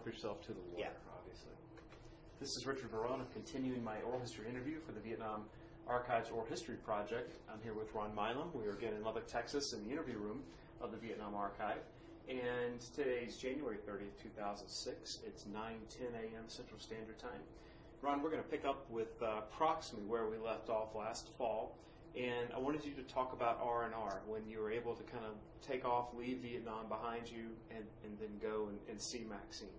yourself to the water, Yeah. obviously. This is Richard Verona continuing my oral history interview for the Vietnam Archives Oral History Project. I'm here with Ron Milam. We are again in Lubbock, Texas, in the interview room of the Vietnam Archive. And today is January 30th, 2006. It's 9:10 a.m. Central Standard Time. Ron, we're going to pick up with approximately where we left off last fall. And I wanted you to talk about R&R, when you were able to kind of take off, leave Vietnam behind you, and then go and see Maxine.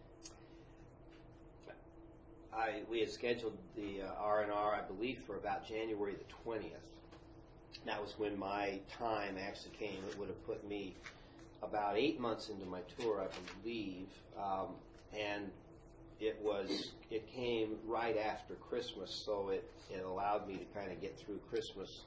We had scheduled the R&R, I believe, for about January the 20th. That was when my time actually came. It would have put me about 8 months into my tour, I believe, and it came right after Christmas, so it allowed me to kind of get through Christmas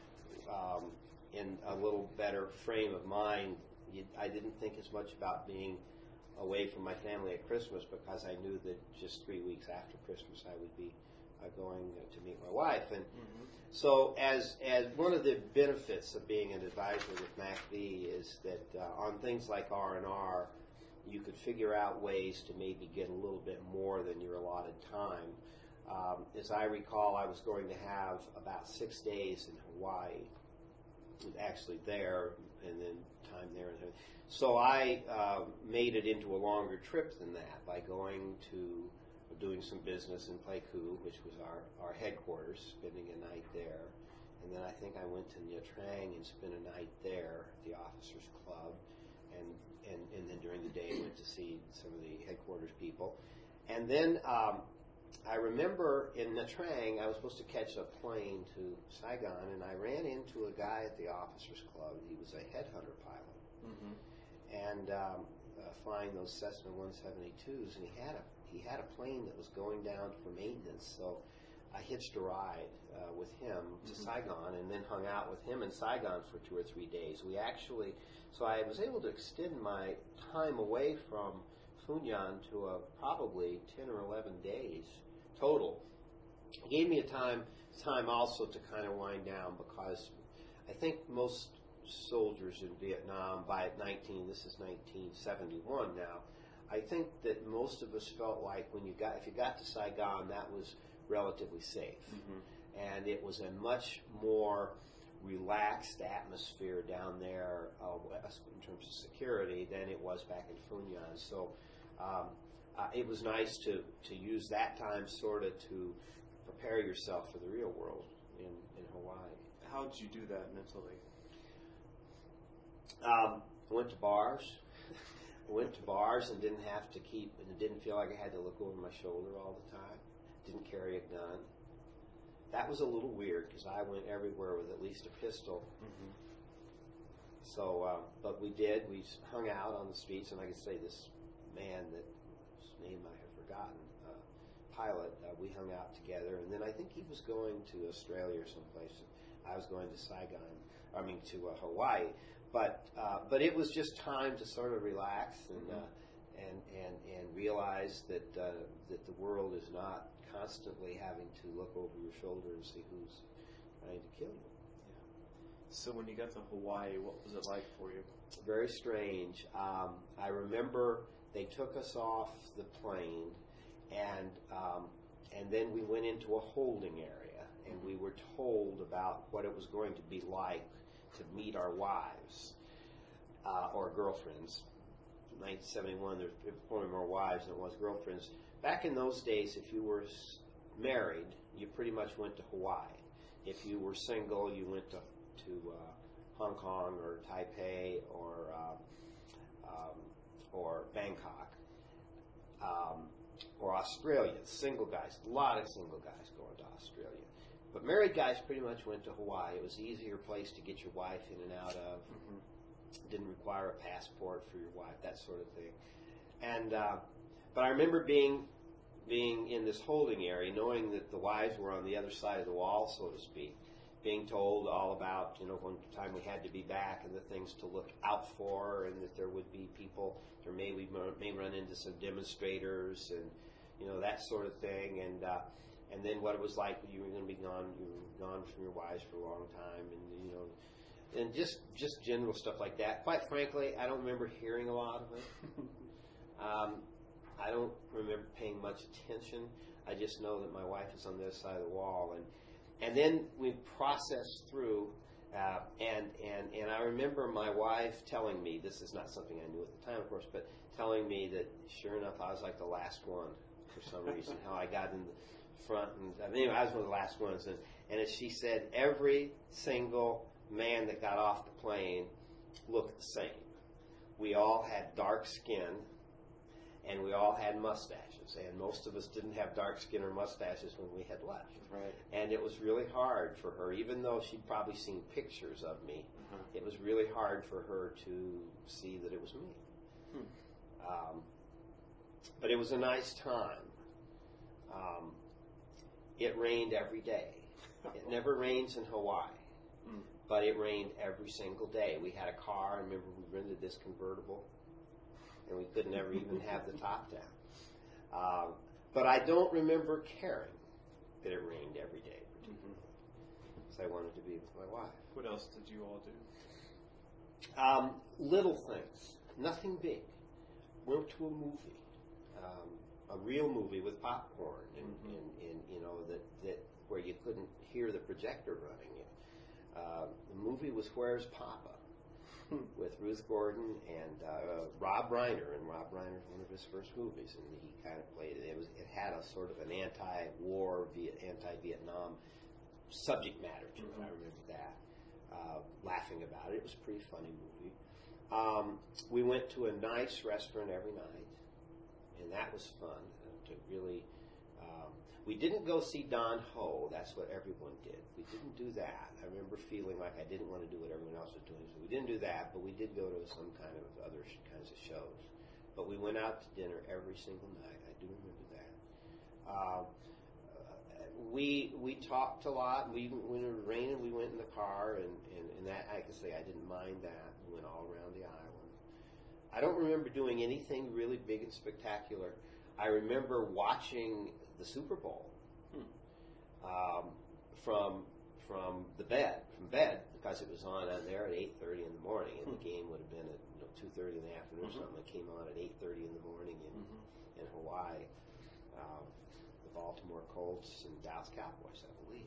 in a little better frame of mind. I didn't think as much about being away from my family at Christmas because I knew that just 3 weeks after Christmas I would be going to meet my wife. And so as one of the benefits of being an advisor with MACV is that on things like R&R, you could figure out ways to maybe get a little bit more than your allotted time. As I recall, I was going to have about 6 days in Hawaii, actually there, and then time there. So I made it into a longer trip than that by going to doing some business in Pleiku, which was our headquarters, spending a night there. And then I think I went to Nha Trang and spent a night there at the Officers Club. And then during the day went to see some of the headquarters people. And then I remember in Nha Trang, I was supposed to catch a plane to Saigon, and I ran into a guy at the Officers Club. He was a headhunter pilot, and flying those Cessna 172s, and he had a plane that was going down for maintenance. So I hitched a ride with him to Saigon, and then hung out with him in Saigon for 2 or 3 days. So I was able to extend my time away from Phu to probably 10 or 11 days total. It gave me a time also to kind of wind down, because I think most soldiers in Vietnam this is 1971 now, I think that most of us felt like if you got to Saigon, that was relatively safe. And it was a much more relaxed atmosphere down there in terms of security than it was back in Phu Nhan. So it was nice to use that time sort of to prepare yourself for the real world in Hawaii. How did you do that mentally? I went to bars. And didn't feel like I had to look over my shoulder all the time. Didn't carry a gun. That was a little weird because I went everywhere with at least a pistol. So, but we hung out on the streets, and like I say, this man whose name I have forgotten, pilot, we hung out together, and then I think he was going to Australia or someplace. I was going to Hawaii. But it was just time to sort of relax and realize that the world is not constantly having to look over your shoulder and see who's trying to kill you. So when you got to Hawaii, what was it like for you? Very strange. I remember they took us off the plane, and then we went into a holding area, and we were told about what it was going to be like to meet our wives or girlfriends. In 1971, there were probably more wives than it was girlfriends. Back in those days, if you were married, you pretty much went to Hawaii. If you were single, you went to Hong Kong or Taipei or Bangkok or Australia. Single guys, a lot of single guys going to Australia. But married guys pretty much went to Hawaii. It was an easier place to get your wife in and out of. Didn't require a passport for your wife, that sort of thing. And but I remember being in this holding area, knowing that the wives were on the other side of the wall, so to speak, being told all about, when time we had to be back and the things to look out for, and that there would be people, we may run into some demonstrators and that sort of thing, and then what it was like when you were going to be gone. You were gone from your wives for a long time, and just general stuff like that. Quite frankly, I don't remember hearing a lot of it. I much attention. I just know that my wife is on the other side of the wall, and then we processed through. And I remember my wife telling me, this is not something I knew at the time, of course, but telling me that sure enough, I was like the last one for some reason. How I got in the front, and anyway, I was one of the last ones. And as she said, every single man that got off the plane looked the same. We all had dark skin, and we all had mustaches, and most of us didn't have dark skin or mustaches when we had left. Right. And it was really hard for her, even though she'd probably seen pictures of me. It was really hard for her to see that it was me. But it was a nice time. It rained every day. It never rains in Hawaii, but it rained every single day. We had a car. I remember we rented this convertible, and we could never even have the top down. But I don't remember caring that it rained every day, because I wanted to be with my wife. What else did you all do? Little things, nothing big. Went to a movie, a real movie with popcorn, and you know that where you couldn't hear the projector running. The movie was Where's Papa? With Ruth Gordon and Rob Reiner, and Rob Reiner was one of his first movies, and he kind of played it. It had a sort of an anti-war, anti-Vietnam subject matter to it. I remember that. Laughing about it. It was a pretty funny movie. We went to a nice restaurant every night, and that was fun to really. We didn't go see Don Ho. That's what everyone did. We didn't do that. I remember feeling like I didn't want to do what everyone else was doing. So we didn't do that, but we did go to some kind of other kinds of shows. But we went out to dinner every single night. I do remember that. We talked a lot. When it was raining, we went in the car, and that I can say I didn't mind that. We went all around the island. I don't remember doing anything really big and spectacular. I remember watching the Super Bowl from bed, because it was on there at 8:30 in the morning, and the game would have been at 2:30 in the afternoon or something. It came on at 8:30 in the morning in Hawaii. The Baltimore Colts and Dallas Cowboys, I believe.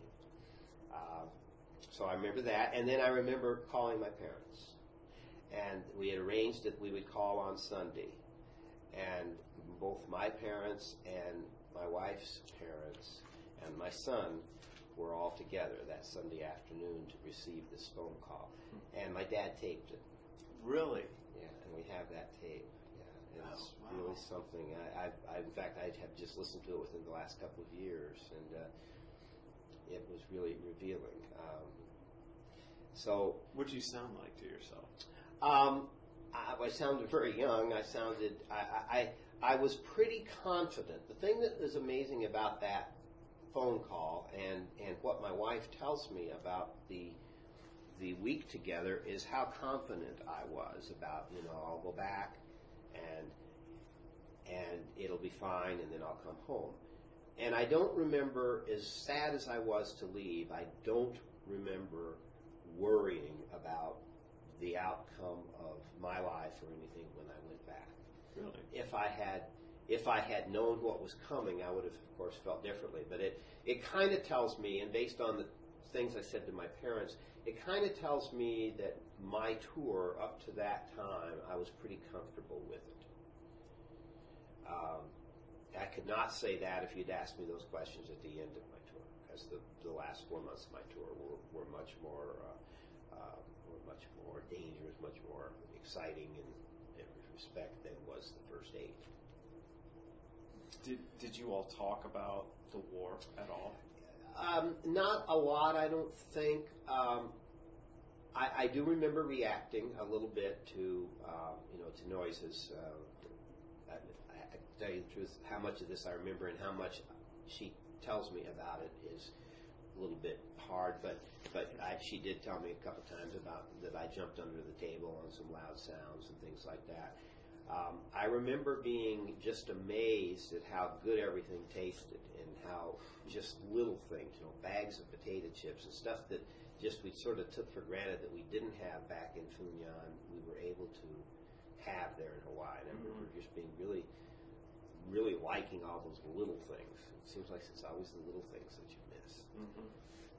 So I remember that, and then I remember calling my parents, and we had arranged that we would call on Sunday, and both my parents and my wife's parents and my son were all together that Sunday afternoon to receive this phone call. And my dad taped it. Really? Yeah, and we have that tape. Yeah, it's really something. In fact, I have just listened to it within the last couple of years, and it was really revealing. So, what did you sound like to yourself? I sounded very young. I was pretty confident. The thing that is amazing about that phone call and what my wife tells me about the week together is how confident I was about, I'll go back and it'll be fine, and then I'll come home. And I don't remember, as sad as I was to leave, I don't remember worrying about the outcome of my life or anything when I went back. Really? If I had known what was coming, I would have, of course, felt differently. But it kind of tells me, and based on the things I said to my parents, it kind of tells me that my tour up to that time, I was pretty comfortable with it. I could not say that if you'd asked me those questions at the end of my tour, because the last 4 months of my tour were much more dangerous, much more exciting in every respect than was the first 8. Did you all talk about the war at all? Not a lot, I don't think. I do remember reacting a little bit to noises. I tell you the truth, how much of this I remember and how much she tells me about it is a little bit hard, but she did tell me a couple times about that I jumped under the table on some loud sounds and things like that. I remember being just amazed at how good everything tasted and how just little things, bags of potato chips and stuff that just we sort of took for granted that we didn't have back in Funyan, we were able to have there in Hawaii. And I remember just being really, really liking all those little things. It seems like it's always the little things that you miss. Mm-hmm.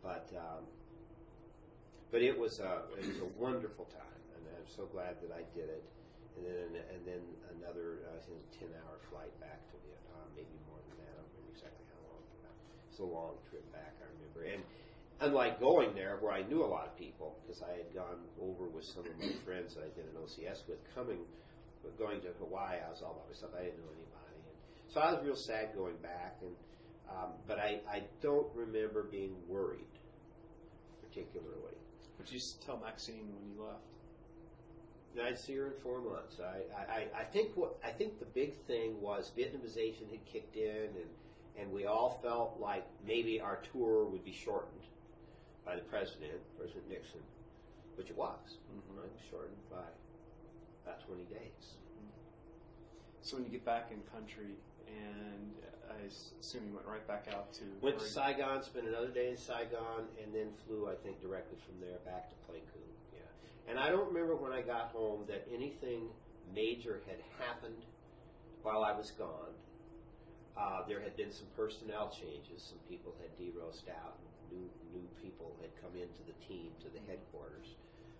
But it was a wonderful time, and I'm so glad that I did it. And then another 10-hour flight back to Vietnam, maybe more than that. I don't remember exactly how long. It's a long trip back, I remember. And unlike going there, where I knew a lot of people, because I had gone over with some of my friends that I did an OCS with, going to Hawaii, I was all by myself. I didn't know anybody, and so I was real sad going back. And but I don't remember being worried particularly. Would you tell Maxine when you left? I'd see her in 4 months. I think the big thing was Vietnamization had kicked in, and we all felt like maybe our tour would be shortened by the President Nixon, which it was. Mm-hmm. Right? It was shortened by about 20 days. So when you get back in country, and I assume you went right back out to... Went to Saigon, spent another day in Saigon, and then flew, I think, directly from there back to Pleiku. Yeah. And I don't remember when I got home that anything major had happened while I was gone. There had been some personnel changes. Some people had de-rossed out. New people had come into the team, to the headquarters.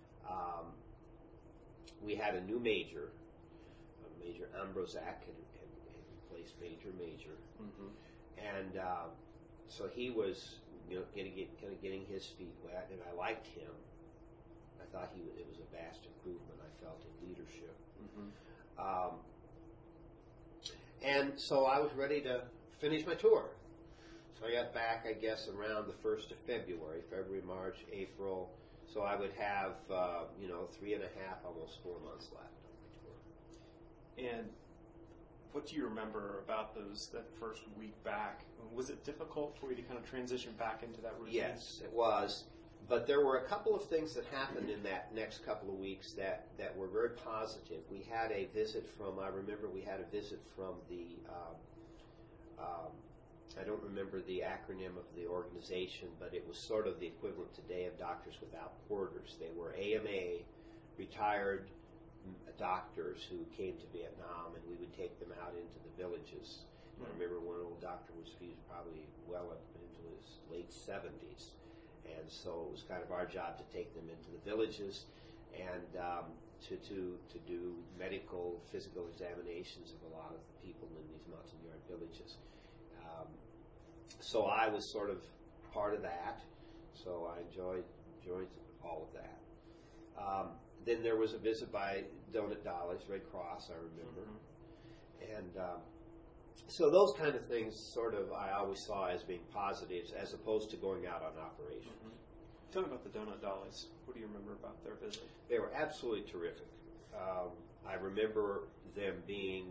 We had a new major. Major Ambrozak had replaced Major. Mm-hmm. And so he was, getting his feet wet, and I liked him. I thought it was a vast improvement, I felt, in leadership. Mm-hmm. And so I was ready to finish my tour. So I got back, I guess, around the 1st of February, March, April. So I would have, 3.5, almost 4 months left on my tour. And what do you remember about that first week back? Was it difficult for you to kind of transition back into that routine? Yes, it was. But there were a couple of things that happened in that next couple of weeks that were very positive. We had a visit from the, I don't remember the acronym of the organization, but it was sort of the equivalent today of Doctors Without Borders. They were AMA, retired doctors who came to Vietnam, and we would take them out into the villages. Mm-hmm. I remember one old doctor he was probably well up into his late 70s. And so it was kind of our job to take them into the villages and to do medical, physical examinations of a lot of the people in these Montagnard villages. So I was sort of part of that. So I enjoyed all of that. Then there was a visit by Donut Dollies, Red Cross, I remember. Mm-hmm. And so those kind of things sort of I always saw as being positives as opposed to going out on operation. Mm-hmm. Tell me about the Donut Dollies. What do you remember about their visit? They were absolutely terrific. I remember them being,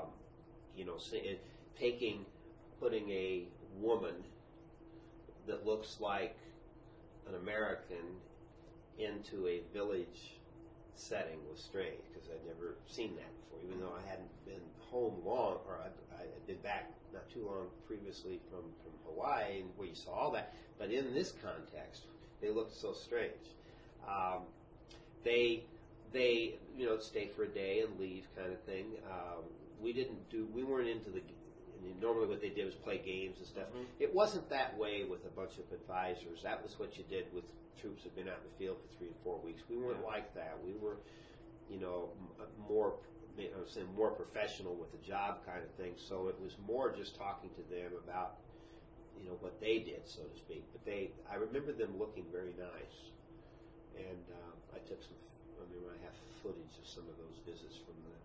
putting a woman that looks like an American into a village setting was strange because I'd never seen that before, even though I hadn't been home long, or I had been back not too long previously from Hawaii, and where you saw all that. But in this context, they looked so strange. They stay for a day and leave kind of thing. We weren't into normally what they did was play games and stuff. Mm-hmm. It wasn't that way with a bunch of advisors. That was what you did with troops that had been out in the field for 3 and 4 weeks. We weren't like that. We were, more professional with the job kind of thing. So it was more just talking to them about, what they did, so to speak. But I remember them looking very nice. And I have footage of some of those visits from them.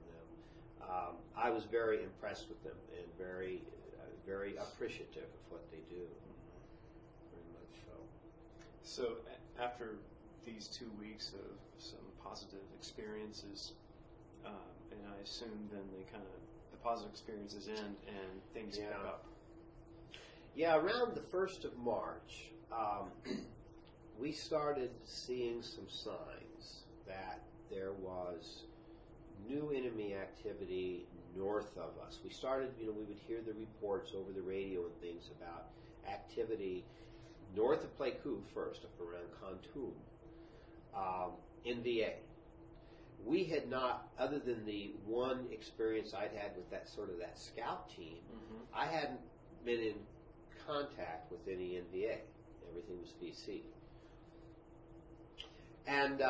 I was very impressed with them and very, very appreciative of what they do. Very much so. So after these 2 weeks of some positive experiences, and I assume then the positive experiences end and things pick up. Yeah, around the 1st of March, we started seeing some signs that there was new enemy activity north of us. We started, we would hear the reports over the radio and things about activity north of Pleiku first, up around Kon Tum, in VA. we had not, other than the one experience I'd had with that scout team, I hadn't been in contact with any NVA. Everything was VC. And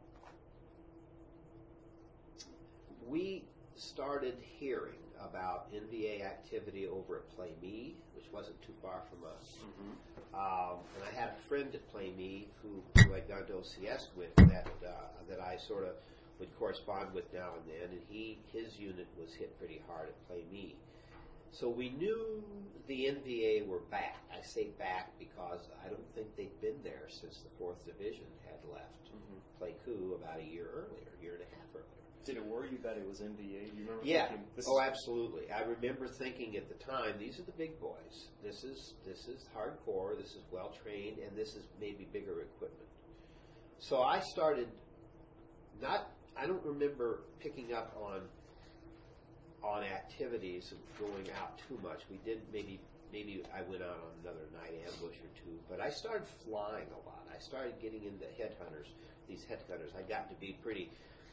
we started hearing about NVA activity over at Play Me, which wasn't too far from us. And I had a friend at Play Me who I'd gone to OCS with that I sort of would correspond with now and then, and his unit was hit pretty hard at Play Me. So we knew the NVA were back. I say back because I don't think they'd been there since the 4th Division had left Pleiku about a year and a half earlier. Did it worry you that it was NVA? You remember thinking, absolutely. I remember thinking at the time, these are the big boys. This is hardcore, this is well trained, and this is maybe bigger equipment. So I started I don't remember picking up on activities and going out too much. We did maybe I went out on another night ambush or two, but I started flying a lot. I started getting into these headhunters. I got to be pretty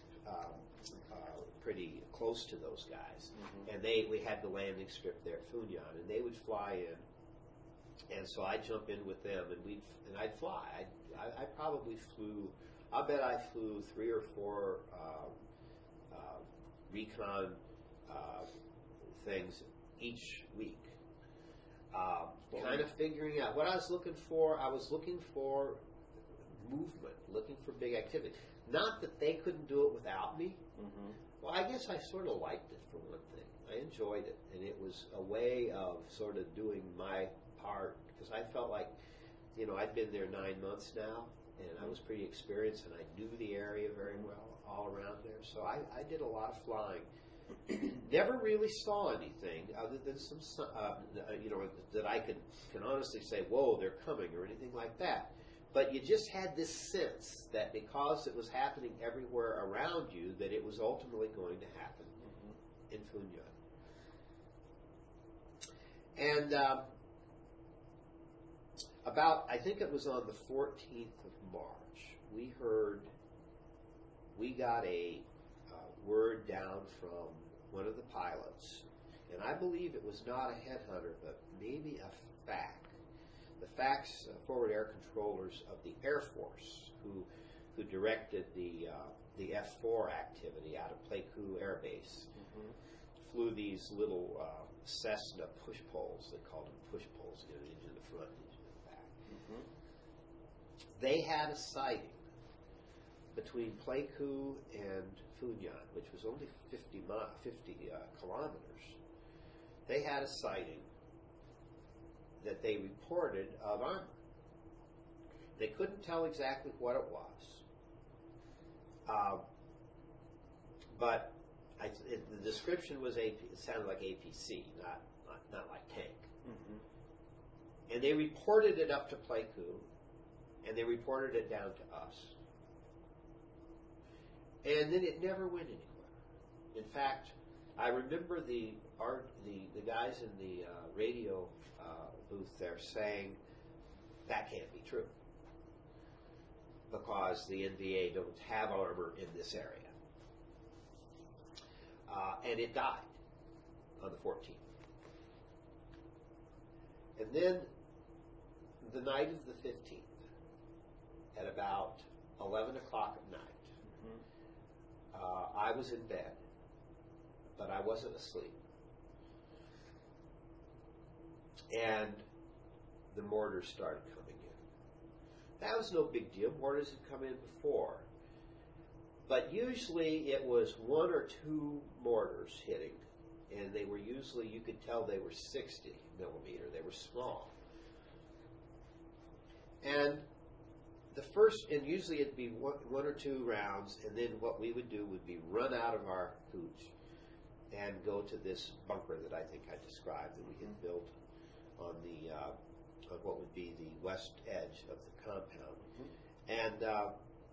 close to those guys, and we had the landing strip there at Funyan, and they would fly in, and so I'd jump in with them, and I'd fly. I probably flew. I bet I flew 3 or 4 recon things each week, kind of figuring out what I was looking for. I was looking for movement, looking for big activity. Not that they couldn't do it without me. Well, I guess I sort of liked it for one thing. I enjoyed it, and it was a way of sort of doing my part, because I felt like, I'd been there 9 months now, and I was pretty experienced, and I knew the area very well all around there. So I did a lot of flying. Never really saw anything other than some, that I can honestly say, whoa, they're coming, or anything like that. But you just had this sense that because it was happening everywhere around you, that it was ultimately going to happen in Funyan. And I think it was on the 14th of March, we got a word down from one of the pilots, and I believe it was not a headhunter, but maybe a FAC. The FAC's forward air controllers of the Air Force, who directed the F-4 activity out of Pleiku Air Base, flew these little Cessna push poles. They called them push poles, engine in the front, engine in the back. They had a sighting between Pleiku and Funyan, which was only 50 kilometers. They had a sighting that they reported of armor. They couldn't tell exactly what it was, but the description was it sounded like APC, not like tank. And they reported it up to Pleiku, and they reported it down to us. And then it never went anywhere. In fact, I remember the guys in the radio booth there saying, that can't be true, because the NVA don't have armor in this area. And it died on the 14th. And then the night of the 15th, at about 11 o'clock at night, I was in bed, but I wasn't asleep. And the mortars started coming in. That was no big deal. Mortars had come in before. But usually it was 1 or 2 mortars hitting, and they were usually, you could tell they were 60 millimeter. They were small. And and usually it'd be one or 2 rounds, and then what we would do would be run out of our hooch and go to this bunker that I think I described that we had built on what would be the west edge of the compound. And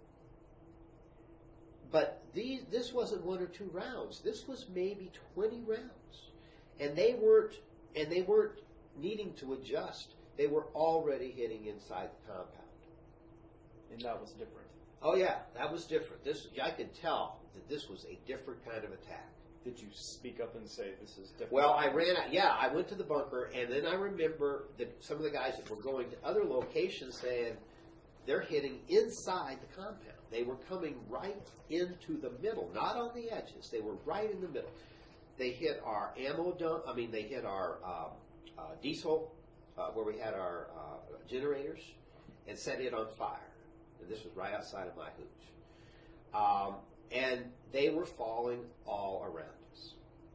but this wasn't 1 or 2 rounds. This was maybe 20 rounds, and they weren't needing to adjust. They were already hitting inside the compound. And that was different. Oh yeah, that was different. I could tell that this was a different kind of attack. Did you speak up and say this is different? Well, I ran out. Yeah, I went to the bunker, and then I remember that some of the guys that were going to other locations saying they're hitting inside the compound. They were coming right into the middle, not on the edges. They were right in the middle. They hit our ammo dump. I mean, they hit our diesel, where we had our generators, and set it on fire. And this was right outside of my hooch. And they were falling all around us.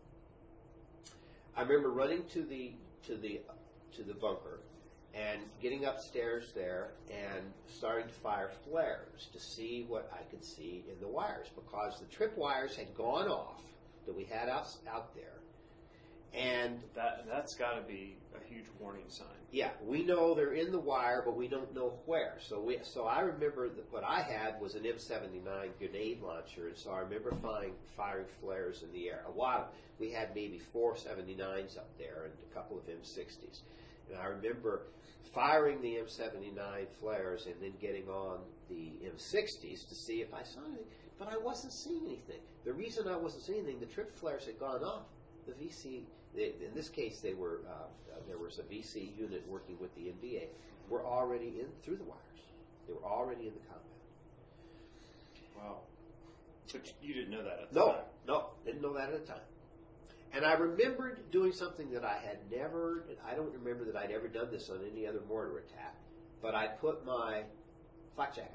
I remember running to the bunker and getting upstairs there and starting to fire flares to see what I could see in the wires, because the trip wires had gone off that we had out there. And that's got to be a huge warning sign. Yeah, we know they're in the wire, but we don't know where. So I remember that what I had was an M79 grenade launcher, and so I remember firing flares in the air. We had maybe 4 79s up there and a couple of M60s. And I remember firing the M79 flares and then getting on the M60s to see if I saw anything, but I wasn't seeing anything. The reason I wasn't seeing anything, the trip flares had gone off. The VC, in this case, there was a VC unit working with the NVA, were already in through the wires. They were already in the compound. Wow. But you didn't know that at the time? No, didn't know that at the time. And I remembered doing something that I don't remember that I'd ever done this on any other mortar attack, but I put my flak jacket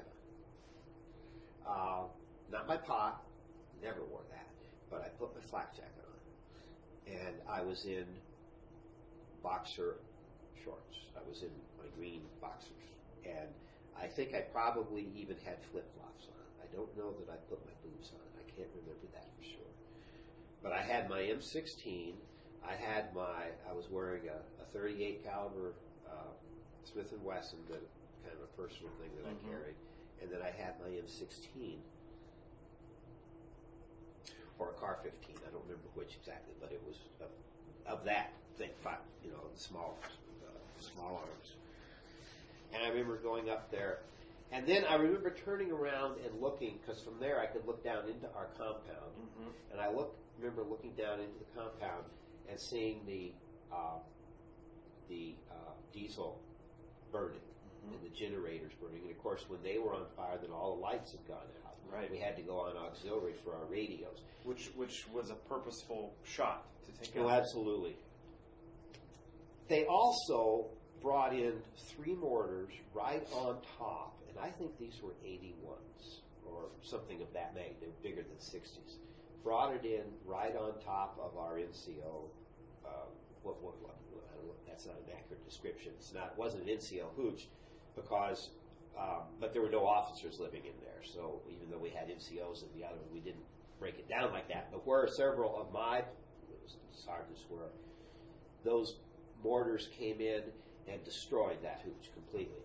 on. Not my pot, never wore that, but I put my flak jacket on. And I was in boxer shorts. I was in my green boxers. And I think I probably even had flip-flops on. I don't know that I put my boots on. I can't remember that for sure. But I had my M16. I was wearing a 38 caliber Smith & Wesson, that kind of a personal thing that I carried. And then I had my M16. Or a Car 15, I don't remember which exactly, but it was of that thing, the small arms. And I remember going up there, and then I remember turning around and looking, because from there I could look down into our compound, and I remember looking down into the compound and seeing the diesel burning and the generators burning, and of course when they were on fire, then all the lights had gone out. Right. We had to go on auxiliary for our radios. Which was a purposeful shot to take out. Oh, absolutely. They also brought in 3 mortars right on top, and I think these were 81s or something of that magnitude. They were bigger than 60s. Brought it in right on top of our NCO. I don't know, that's not an accurate description. It wasn't an NCO hooch, because but there were no officers living in there. So even though we had NCOs in the other one, we didn't break it down like that. But where several of my sergeants were, those mortars came in and destroyed that hooch completely.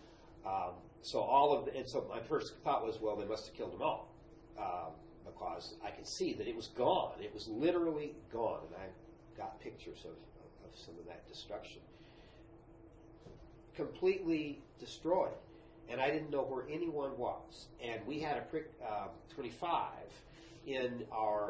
So my first thought was, well, they must have killed them all, because I could see that it was gone. It was literally gone, and I got pictures of some of that destruction. Completely destroyed. And I didn't know where anyone was. And we had a prick 25 in our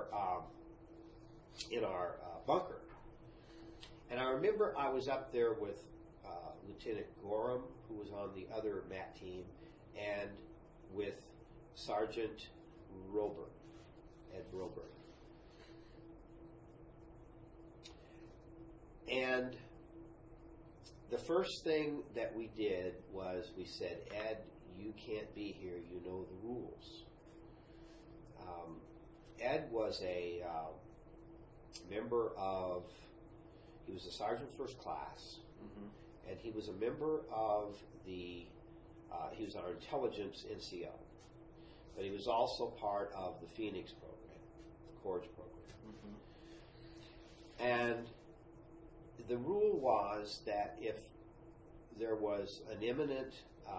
bunker. And I remember I was up there with Lieutenant Gorham, who was on the other MAT team, and with Sergeant Rober, Ed Rober. And the first thing that we did was we said, Ed, you can't be here. You know the rules. Ed was a member of, he was a sergeant first class, and he was a member of he was our intelligence NCO, but he was also part of the Phoenix program, the Corps program. And the rule was that if there was an imminent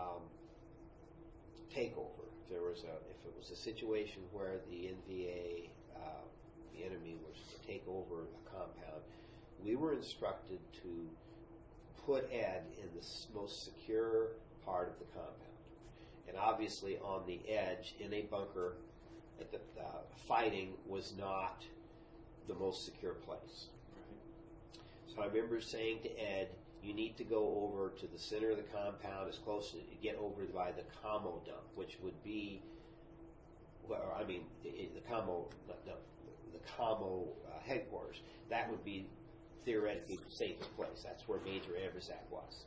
takeover, if it was a situation where the NVA, the enemy, was to take over a compound, we were instructed to put Ed in the most secure part of the compound. And obviously on the edge, in a bunker, at the, fighting was not the most secure place. Right. So I remember saying to Ed, you need to go over to the center of the compound as close as you get over by the Camo dump, which would be, well, I mean, the Camo headquarters. That would be theoretically the safest place. That's where Major Everzak was.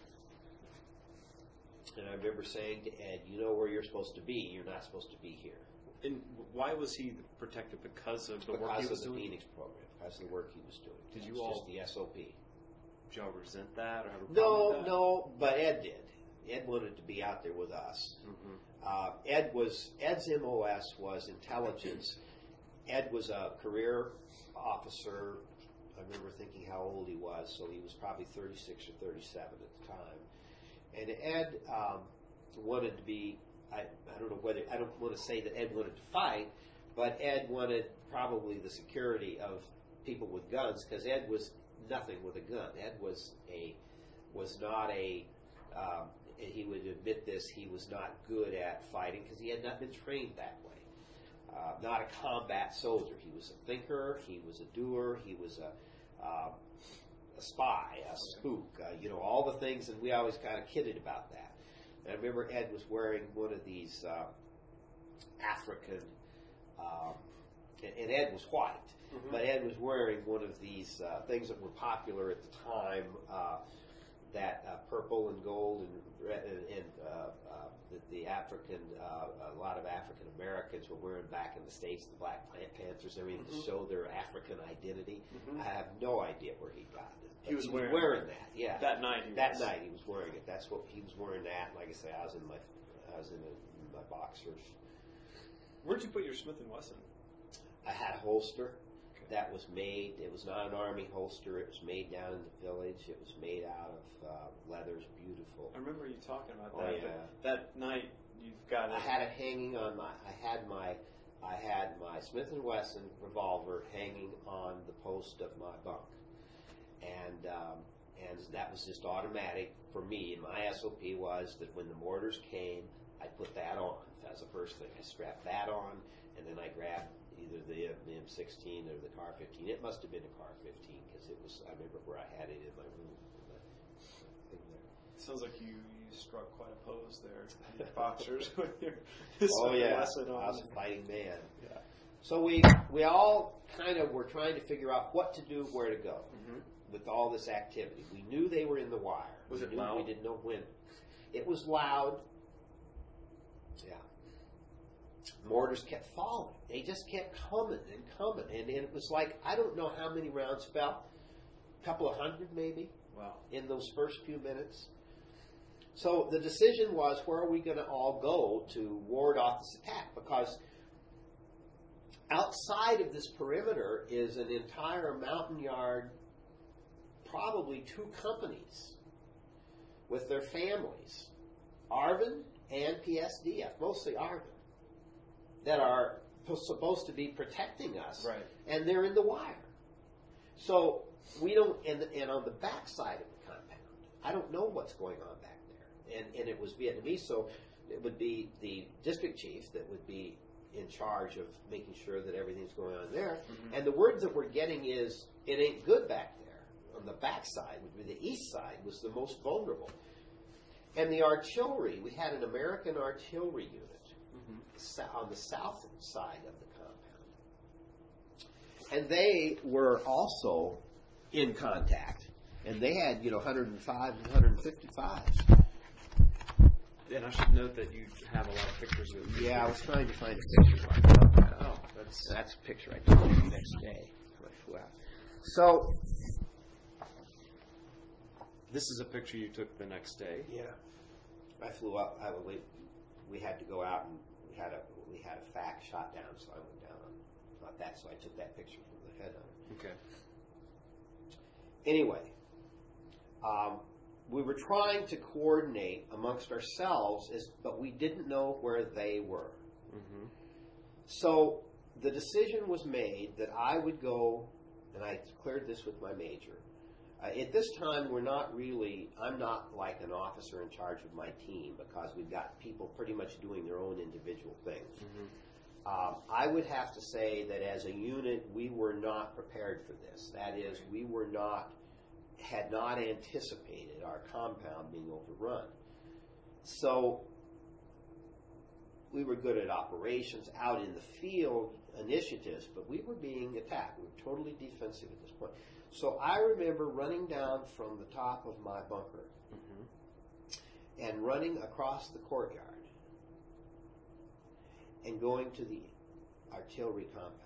And I remember saying to Ed, you know where you're supposed to be. You're not supposed to be here. And why was he protected? Because of the work he was doing? Because of the Phoenix program. Because of the work he was doing. Did you all? Just the SOP. Did y'all resent that or have a problem with that? No, but Ed did. Ed wanted to be out there with us. Ed's MOS was intelligence. Ed was a career officer. I remember thinking how old he was, so he was probably 36 or 37 at the time. And Ed wanted to be, I don't know whether, I don't want to say that Ed wanted to fight, but Ed wanted probably the security of people with guns, because Ed was nothing with a gun. Ed was not a, he would admit this, he was not good at fighting because he had not been trained that way. Not a combat soldier. He was a thinker, he was a doer, he was a spy, a spook, all the things, and we always kind of kidded about that. And I remember Ed was wearing one of these African, and Ed was white, but Ed was wearing one of these things that were popular at the time, that purple and gold and red, and the African, a lot of African Americans were wearing back in the States, the Black Panthers, everything to show their African identity. I have no idea where he got it. He was wearing that, yeah. That night he was wearing it. That's what he was wearing. That, like I say, I was in my boxers. Where'd you put your Smith & Wesson? I had a holster that was made. It was not an Army holster. It was made down in the village. It was made out of leather. It was beautiful. I remember you talking about that. Yeah. That night, you've got it. I had it hanging on my. I had my Smith & Wesson revolver hanging on the post of my bunk. And that was just automatic for me. And my SOP was that when the mortars came, I'd put that on. That was the first thing. I strapped that on, and then I grabbed either the M16 or the Car 15. It must have been a Car 15 because it was. I remember where I had it in my room. Sounds like you struck quite a pose there. Your boxers with your Wesson on. I was a fighting man. Yeah. So we all kind of were trying to figure out what to do, where to go. With all this activity. We knew they were in the wire. Was it loud? We didn't know when. It was loud. Yeah. Mortars kept falling. They just kept coming and coming. And it was like, I don't know how many rounds fell. A couple of hundred maybe. Wow. In those first few minutes. So the decision was, where are we going to all go to ward off this attack? Because outside of this perimeter is an entire mountain yard, probably 2 companies with their families, ARVN and PSDF, mostly ARVN, that are supposed to be protecting us, right. And they're in the wire. So we don't, and on the back side of the compound, I don't know what's going on back there. And it was Vietnamese, so it would be the district chief that would be in charge of making sure that everything's going on there. And the word that we're getting is, it ain't good back there. On the back side, would be the east side, was the most vulnerable. And the artillery, we had an American artillery unit on the south side of the compound. And they were also in contact. And they had, 105 and 155s. And I should note that you have a lot of pictures of it. Yeah, I was trying to find a picture right now. Oh, that's a picture I took the next day. So, this is a picture you took the next day. Yeah, I flew up. We had to go out, and we had a FAC shot down, so I went down on that. So I took that picture from the head on it. Okay. Anyway, we were trying to coordinate amongst ourselves, but we didn't know where they were. So the decision was made that I would go, and I cleared this with my major. At this time, I'm not like an officer in charge of my team because we've got people pretty much doing their own individual things. I would have to say that as a unit, we were not prepared for this. That is, we had not anticipated our compound being overrun. So we were good at operations, out in the field initiatives, but we were being attacked. We were totally defensive at this point. So I remember running down from the top of my bunker and running across the courtyard and going to the artillery compound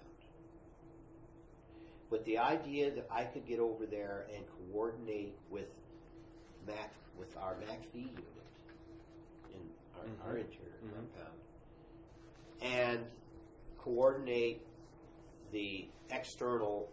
with the idea that I could get over there and coordinate with our MACV unit in our interior compound and coordinate the external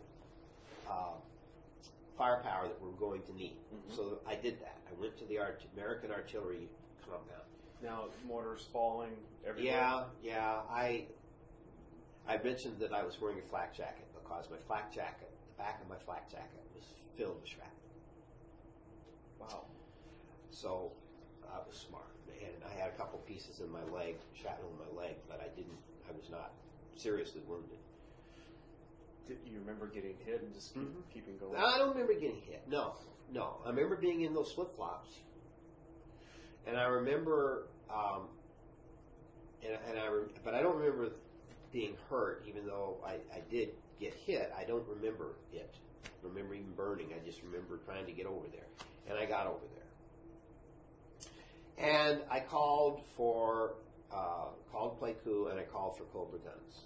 firepower that we're going to need. So I did that. I went to the American artillery compound. Now, mortars falling everywhere? Yeah. I mentioned that I was wearing a flak jacket because my flak jacket, the back of my flak jacket was filled with shrapnel. Wow. So I was smart. And I had a couple pieces in my leg, shrapnel in my leg, but I was not seriously wounded. Did you remember getting hit and just keeping going? I don't remember getting hit. No. I remember being in those flip-flops. And I remember, but I don't remember being hurt, even though I did get hit. I don't remember it. I remember even burning. I just remember trying to get over there. And I got over there. And I called Pleiku, and I called for Cobra guns.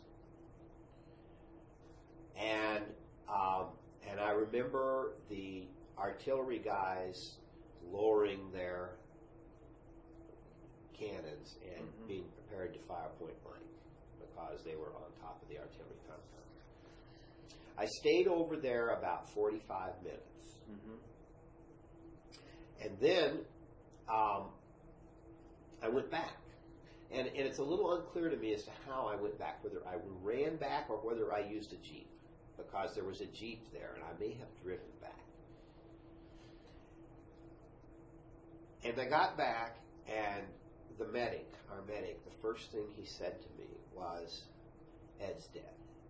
And I remember the artillery guys lowering their cannons and being prepared to fire point blank because they were on top of the artillery compound. I stayed over there about 45 minutes. And then I went back. And it's a little unclear to me as to how I went back, whether I ran back or whether I used a Jeep, because there was a Jeep there, and I may have driven back. And I got back, and our medic, the first thing he said to me was, "Ed's dead."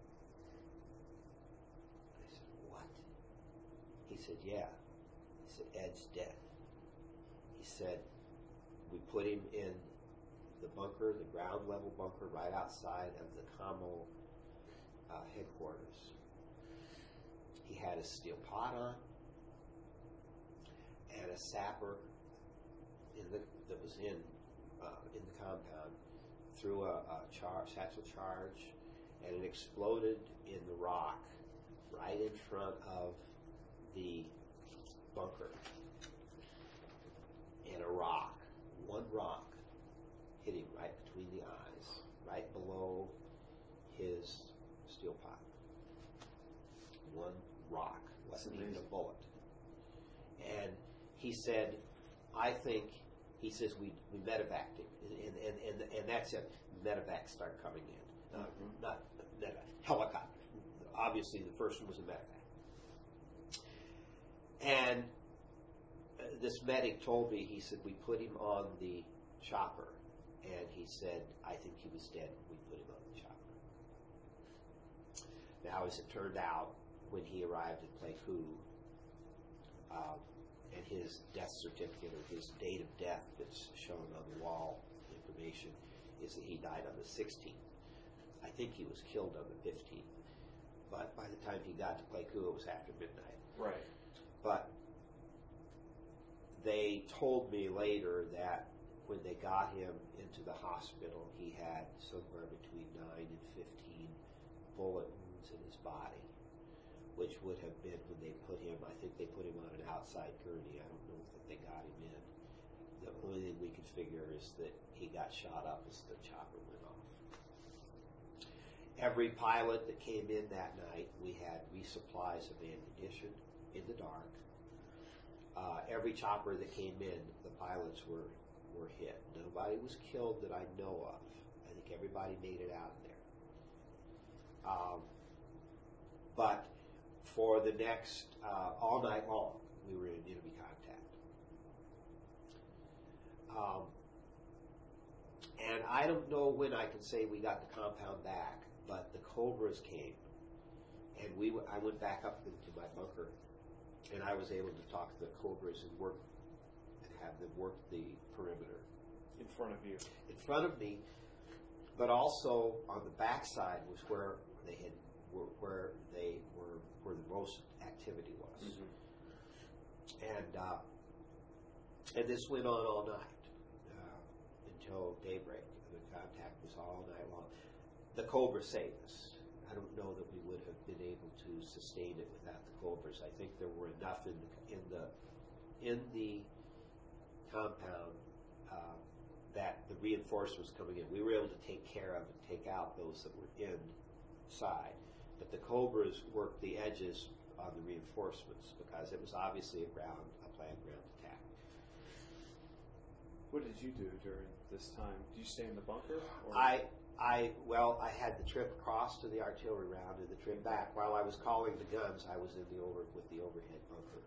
I said, "What?" He said, "Yeah." He said, "Ed's dead." He said, "We put him in the bunker, the ground level bunker right outside of the Camo headquarters. He had a steel pot on and a sapper that was in the compound threw a satchel charge, and it exploded in the rock right in front of the bunker. And one rock hit him right between the eyes, right below his steel pot. One rock, wasn't even a bullet. And he said, he says we medevaced him, and that's it. Medevacs start coming in, not medevac, helicopter. Obviously, the first one was a medevac. And this medic told me, he said, we put him on the chopper, and he said, I think he was dead when we put him on the chopper. Now, as it turned out, when he arrived at Pleiku, and his death certificate, or his date of death that's shown on the wall information, is that he died on the 16th. I think he was killed on the 15th. But by the time he got to Pleiku, it was after midnight. Right. But they told me later that when they got him into the hospital, he had somewhere between 9 and 15 bullet wounds in his body, which would have been when they put him, I think they put him on an outside gurney. I don't know if they got him in. The only thing we could figure is that he got shot up as the chopper went off. Every pilot that came in that night, we had resupplies of ammunition in the dark. Every chopper that came in, the pilots were hit. Nobody was killed that I know of. I think everybody made it out there. But for the next, all night long, we were in enemy contact. And I don't know when I can say we got the compound back, but the Cobras came, and I went back up into my bunker, and I was able to talk to the Cobras and have them work the perimeter. In front of you. In front of me, but also on the backside was where the most activity was. And this went on all night until daybreak. The contact was all night long. The Cobras saved us. I don't know that we would have been able to sustain it without the Cobras. I think there were enough in the compound that the reinforcements coming in, we were able to take care of and take out those that were inside. But the Cobras worked the edges on the reinforcements because it was obviously a planned ground attack. What did you do during this time? Did you stay in the bunker? Or? I had the trip across to the artillery round and the trip back. While I was calling the guns, I was with the overhead bunker.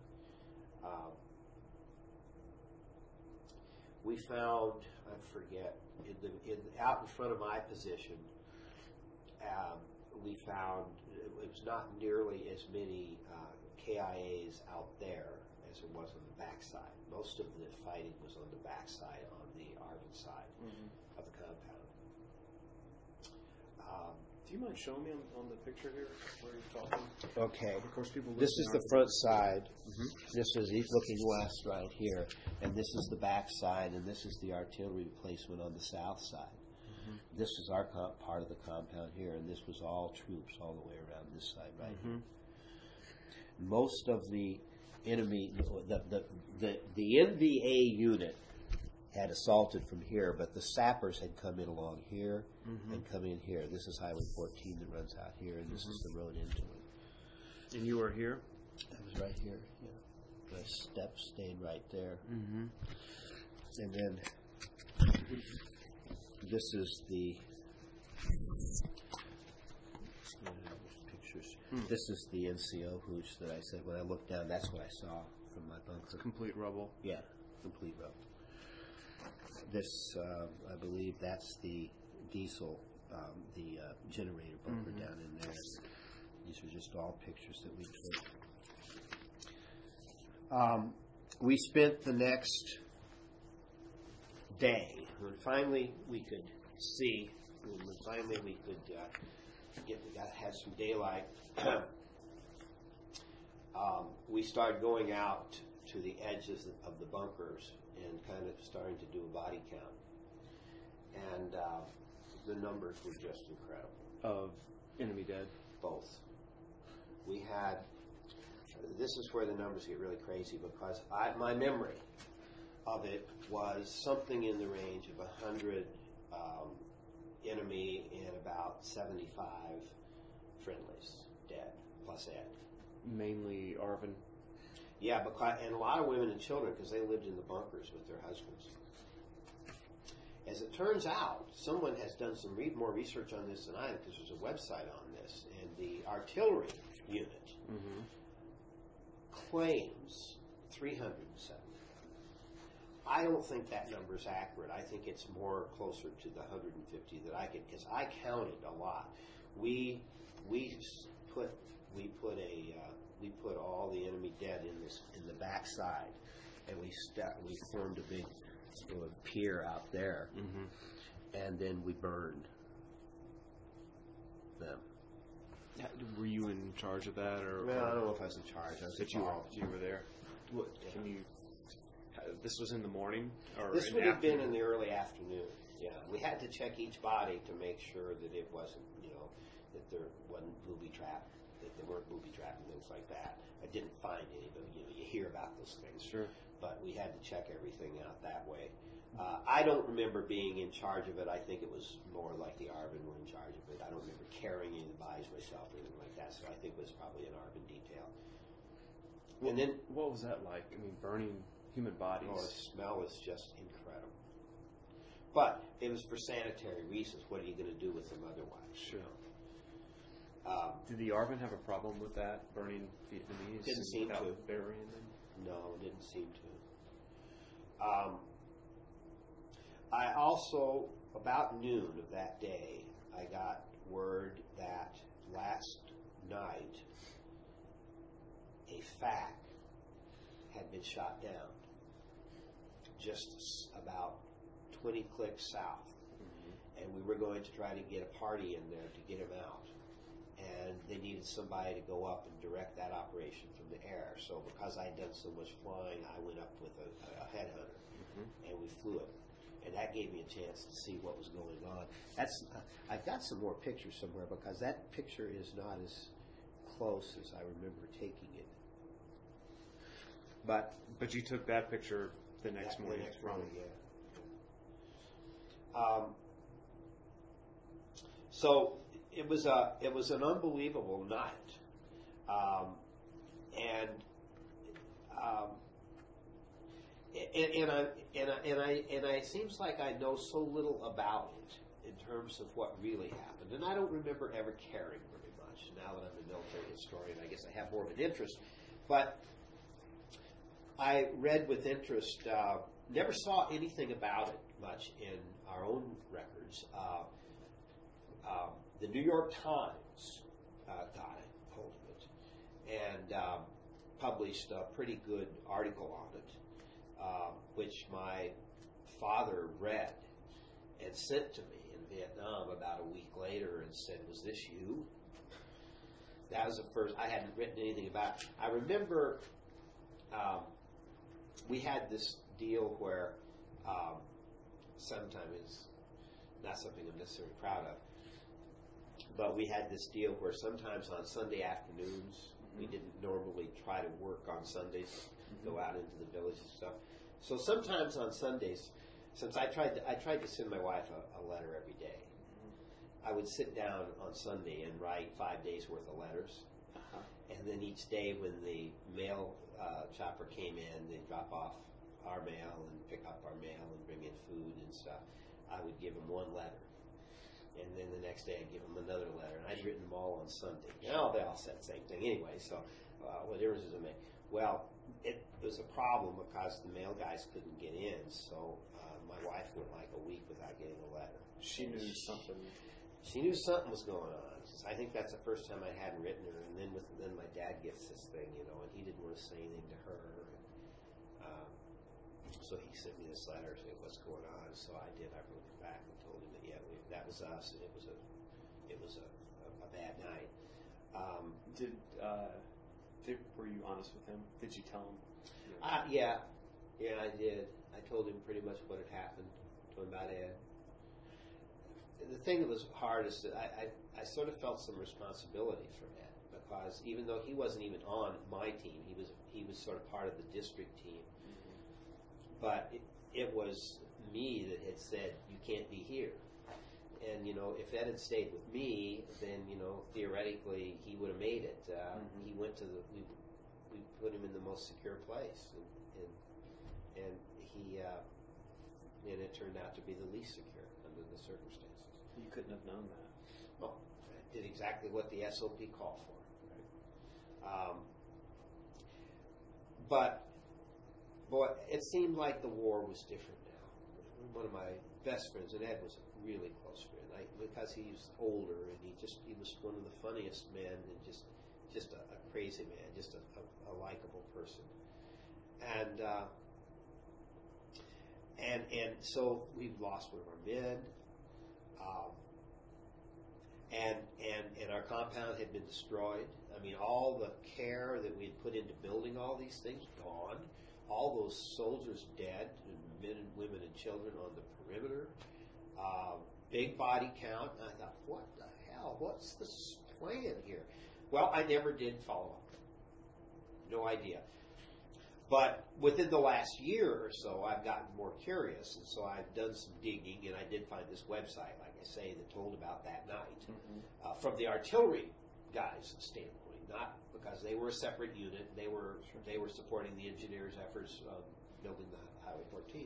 We found, I forget, out in front of my position, we found it was not nearly as many KIAs out there as it was on the backside. Most of the fighting was on the backside, on the Arvin side of the compound. Do you mind showing me on the picture here where you're talking? Okay. Of course, people. This is the front side. This is he's looking west right here, and this is the back side, and this is the artillery placement on the south side. This is our part of the compound here, and this was all troops all the way around this side right here. Most of the enemy, the NVA unit had assaulted from here, but the sappers had come in along here and come in here. This is Highway 14 that runs out here, and this is the road into it. And you were here? I was right here, yeah. The steps stayed right there. And then this is the pictures. This is the NCO hooch that I said when I looked down. That's what I saw from my bunker. Complete rubble. Yeah, complete rubble. This, I believe, that's the diesel, the generator bunker down in there. These are just all pictures that we took. We spent the next day when finally we could see, when finally we could have some daylight. We started going out to the edges of the bunkers and kind of starting to do a body count. And the numbers were just incredible. Of enemy dead? Both. We had, this is where the numbers get really crazy because my memory of it was something in the range of 100 enemy and about 75 friendlies dead, plus Ed. Mainly Arvin? Yeah, and a lot of women and children because they lived in the bunkers with their husbands. As it turns out, someone has done some more research on this than I have because there's a website on this, and the artillery unit claims 370. I don't think that number is accurate. I think it's more closer to the 150 that I could, because I counted a lot. We put all the enemy dead in the back side, and we formed a big pier out there, and then we burned them. Were you in charge of that, or? Well, I don't know if I was in charge. I was involved. You were there. Can you? This was in the morning, or this would have been in the early afternoon. Yeah, we had to check each body to make sure that it wasn't, that there wasn't booby trap, that there weren't booby trap and things like that. I didn't find any, but you hear about those things. Sure. But we had to check everything out that way. I don't remember being in charge of it. I think it was more like the Arvin were in charge of it. I don't remember carrying any of the bodies myself or anything like that, so I think it was probably an Arvin detail. And then, what was that like? I mean, burning human bodies. Oh, the smell was just incredible. But it was for sanitary reasons. What are you going to do with them otherwise? Sure. Did the Arvin have a problem with that, burning Vietnamese? Didn't seem to. Burying them? No, it didn't seem to. I also, about noon of that day, I got word that last night a FAC had been shot down just about 20 clicks south. And we were going to try to get a party in there to get him out. And they needed somebody to go up and direct that operation from the air. So because I'd done so much flying, I went up with a headhunter, and we flew it. And that gave me a chance to see what was going on. I've got some more pictures somewhere because that picture is not as close as I remember taking it. But you took that picture the next morning. The next morning, yeah. So it was an unbelievable night, and it seems like I know so little about it in terms of what really happened, and I don't remember ever caring very much. Now that I'm a military historian, I guess I have more of an interest, but I read with interest. Never saw anything about it much in our own records. The New York Times got a hold of it and published a pretty good article on it, which my father read and sent to me in Vietnam about a week later and said, "Was this you?" That was the first. I hadn't written anything about it. I remember we had this deal where sometimes it's not something I'm necessarily proud of, but we had this deal where sometimes on Sunday afternoons, we didn't normally try to work on Sundays, go out into the village and stuff. So sometimes on Sundays, since I tried to send my wife a letter every day, I would sit down on Sunday and write 5 days worth of letters. And then each day when the mail chopper came in, they'd drop off our mail and pick up our mail and bring in food and stuff. I would give them one letter. And then the next day I'd give them another letter. And I'd written them all on Sunday. Now they all said the same thing anyway, so what difference does it make? Well, it was a problem because the mail guys couldn't get in, so my wife went like a week without getting a letter. She knew something. She knew something was going on. I think that's the first time I hadn't written her. And then my dad gets this thing, and he didn't want to say anything to her. So he sent me this letter saying what's going on. So I did. I wrote back and told him that that was us, and it was a bad night. Were you honest with him? Did you tell him? Yeah, I did. I told him pretty much what had happened. Told him about Ed. The thing that was hard is that I sort of felt some responsibility for Ed, because even though he wasn't even on my team, he was sort of part of the district team. But it was me that had said, "You can't be here." And if Ed had stayed with me, then theoretically he would have made it. He went to we put him in the most secure place, and it turned out to be the least secure under the circumstances. You couldn't have known that. Well, I did exactly what the SOP called for. Right? But, boy, it seemed like the war was different now. One of my best friends, and Ed was a really close friend, because he's older, and he was one of the funniest men, and just a crazy man, just a likable person. And so we've lost one of our men. And our compound had been destroyed. I mean, all the care that we had put into building all these things, gone. All those soldiers dead, and men and women and children on the perimeter. Big body count. And I thought, what the hell? What's the plan here? Well, I never did follow up. No idea. But within the last year or so, I've gotten more curious, and so I've done some digging, and I did find this website, like I say, that told about that night from the artillery guys' standpoint, not because they were a separate unit. They were supporting the engineers' efforts of building the Highway 14.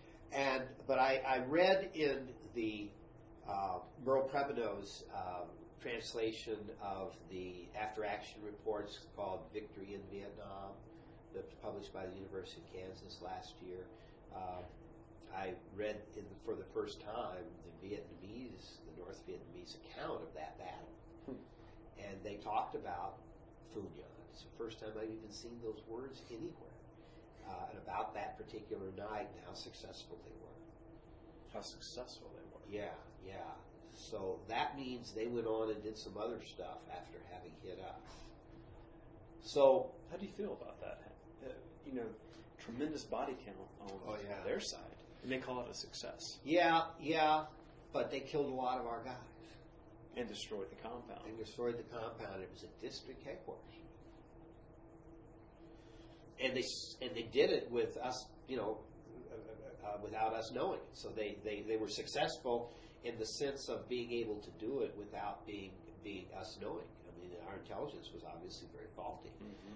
But I read in the Merle Prebeno's translation of the after-action reports called Victory in Vietnam, that was published by the University of Kansas last year. I read for the first time the North Vietnamese account of that battle. And they talked about Phu Nhan. It's the first time I've even seen those words anywhere. And about that particular night and how successful they were. How successful they were. Yeah. So that means they went on and did some other stuff after having hit us. So how do you feel about that? Tremendous body count on their side, and they call it a success. Yeah, but they killed a lot of our guys. And destroyed the compound. It was a district headquarters. And they did it with us, without us knowing it. So they were successful in the sense of being able to do it without being us knowing. I mean, our intelligence was obviously very faulty. Mm-hmm.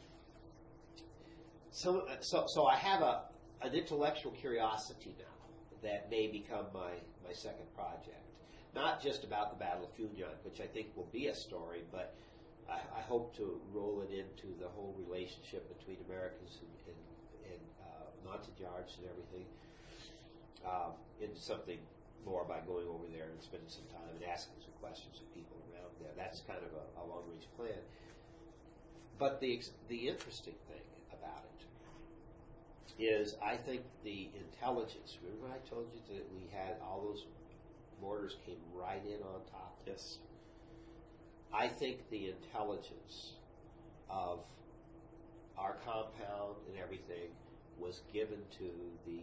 So I have an intellectual curiosity now that may become my second project. Not just about the Battle of Phu Nhan, which I think will be a story, but I hope to roll it into the whole relationship between Americans and Montagnards and everything into something more by going over there and spending some time and asking some questions of people around there. That's kind of a long-range plan. But the interesting thing about it is I think the intelligence, remember when I told you that we had all those mortars came right in on top? Yes. I think the intelligence of our compound and everything was given to the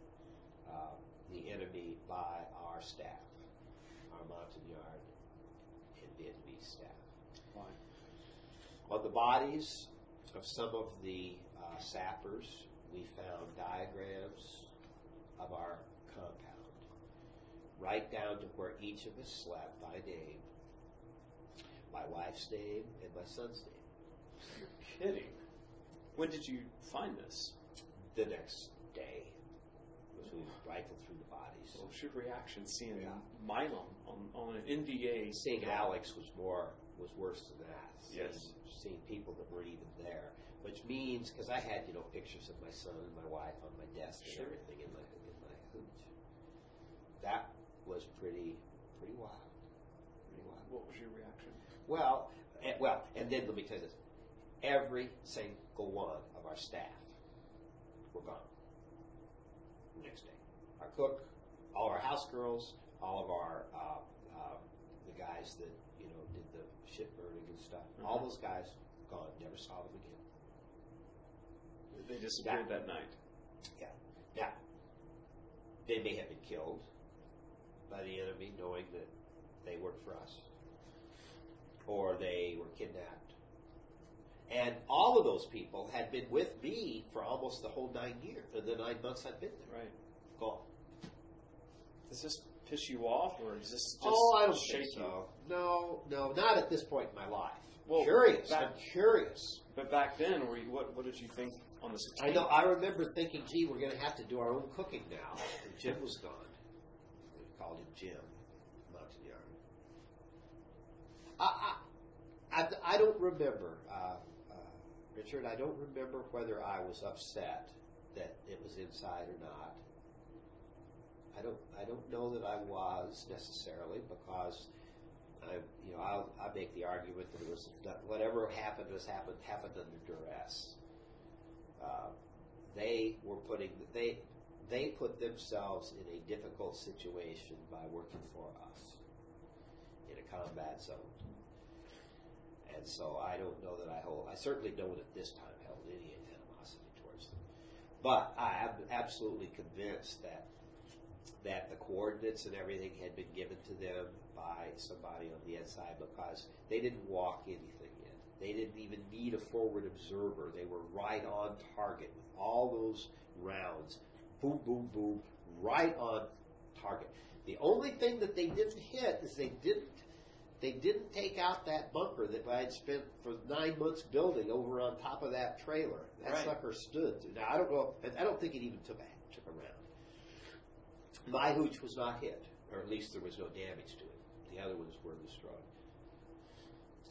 enemy by our staff, our Montagnard and Vietnamese staff. Why? On the bodies of some of the sappers, we found diagrams of our compound, right down to where each of us slept by name, my wife's name and my son's name. You're kidding. When did you find this? The next day, as we rifled through the bodies. Well, what's your reaction seeing Milam on an NVA? Seeing Alex was worse than that. Yes. Seeing people that weren't even there, which means because I had pictures of my son and my wife on my desk and everything in my hooch. That was pretty wild. Pretty wild. What was your reaction? Well, and then let me tell you this: every single one of our staff were gone the next day. Our cook, all our house girls, all of our the guys that did the ship burning and stuff. Mm-hmm. All those guys gone. Never saw them again. They disappeared that night. Yeah. Now, they may have been killed by the enemy, knowing that they worked for us, or they were kidnapped. And all of those people had been with me for almost the whole 9 years, the 9 months I've been there. Right. Gone. Does this piss you off, or is this just I don't shake think so. No, not at this point in my life. Well, I'm curious. But back then, what did you think on this? I know. I remember thinking, gee, we're going to have to do our own cooking now. And Jim was gone. We called him Jim Montagnard. I don't remember, Richard. I don't remember whether I was upset that it was inside or not. I don't know that I was necessarily, because I make the argument that it was whatever happened happened under duress. They put themselves in a difficult situation by working for us in a combat zone, and so I don't know that I certainly don't at this time held any animosity towards them, but I am absolutely convinced that the coordinates and everything had been given to them by somebody on the inside, because they didn't walk anything in. They didn't even need a forward observer. They were right on target with all those rounds. Boom, boom, boom, right on target. The only thing that they didn't hit is they didn't take out that bunker that I had spent for 9 months building over on top of that trailer. That sucker stood. Now, I don't know. I don't think it even took a round. My hooch was not hit, or at least there was no damage to it. The other ones were destroyed.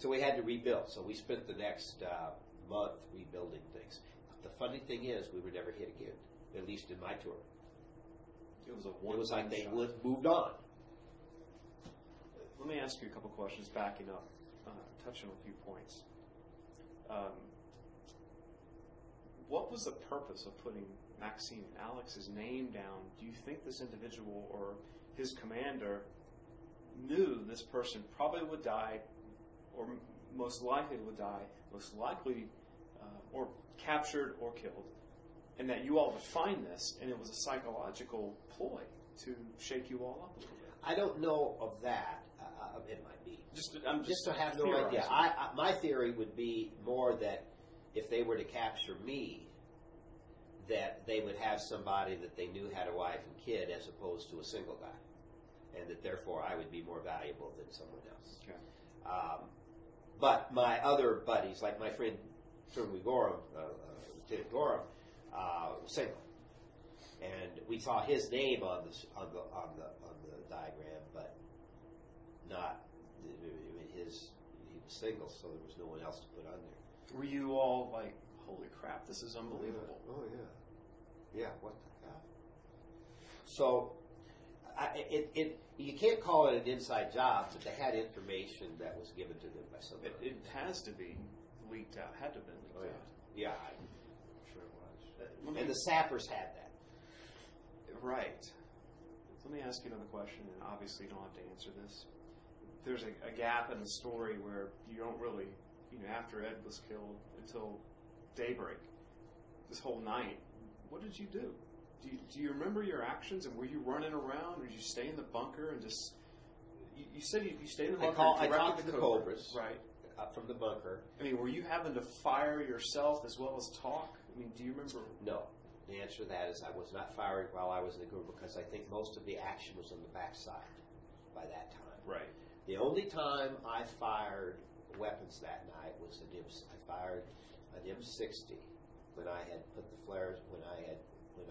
So we had to rebuild. So we spent the next month rebuilding things. The funny thing is, we were never hit again, at least in my tour. It was a It was like they one-time moved on. Let me ask you a couple questions backing up, touching on a few points. What was the purpose of putting Maxine and Alex's name down? Do you think this individual or his commander knew this person probably would die, or most likely would die, most likely or captured or killed, and that you all would find this, and it was a psychological ploy to shake you all up a little bit? I don't know of that. It might be. I'm Just to have no idea. My theory would be more that if they were to capture me, that they would have somebody that they knew had a wife and kid as opposed to a single guy, and that therefore I would be more valuable than someone else. Okay. But my other buddies, like my friend Lieutenant Gorham, single, and we saw his name on the diagram, but not. I mean, he was single, so there was no one else to put on there. Were you all like, holy crap, this is unbelievable? Oh yeah. Yeah, what the hell? So, you can't call it an inside job, but they had information that was given to them by somebody. It has to be leaked out. Had to have been leaked out. Yeah, I'm sure it was. Let And me- the sappers had that. Right. Let me ask you another question, and obviously you don't have to answer this. There's a gap in the story where you don't really, after Ed was killed until daybreak, this whole night, what did you do? Do you remember your actions, and were you running around, or did you stay in the bunker and just? You said you stayed in the bunker. I talked to the Cobras, right? From the bunker. I mean, were you having to fire yourself as well as talk? I mean, do you remember? No. The answer to that is I was not firing while I was in the group because I think most of the action was on the backside by that time. Right. The only time I fired weapons that night was I fired an M60 when I had put the flares when I had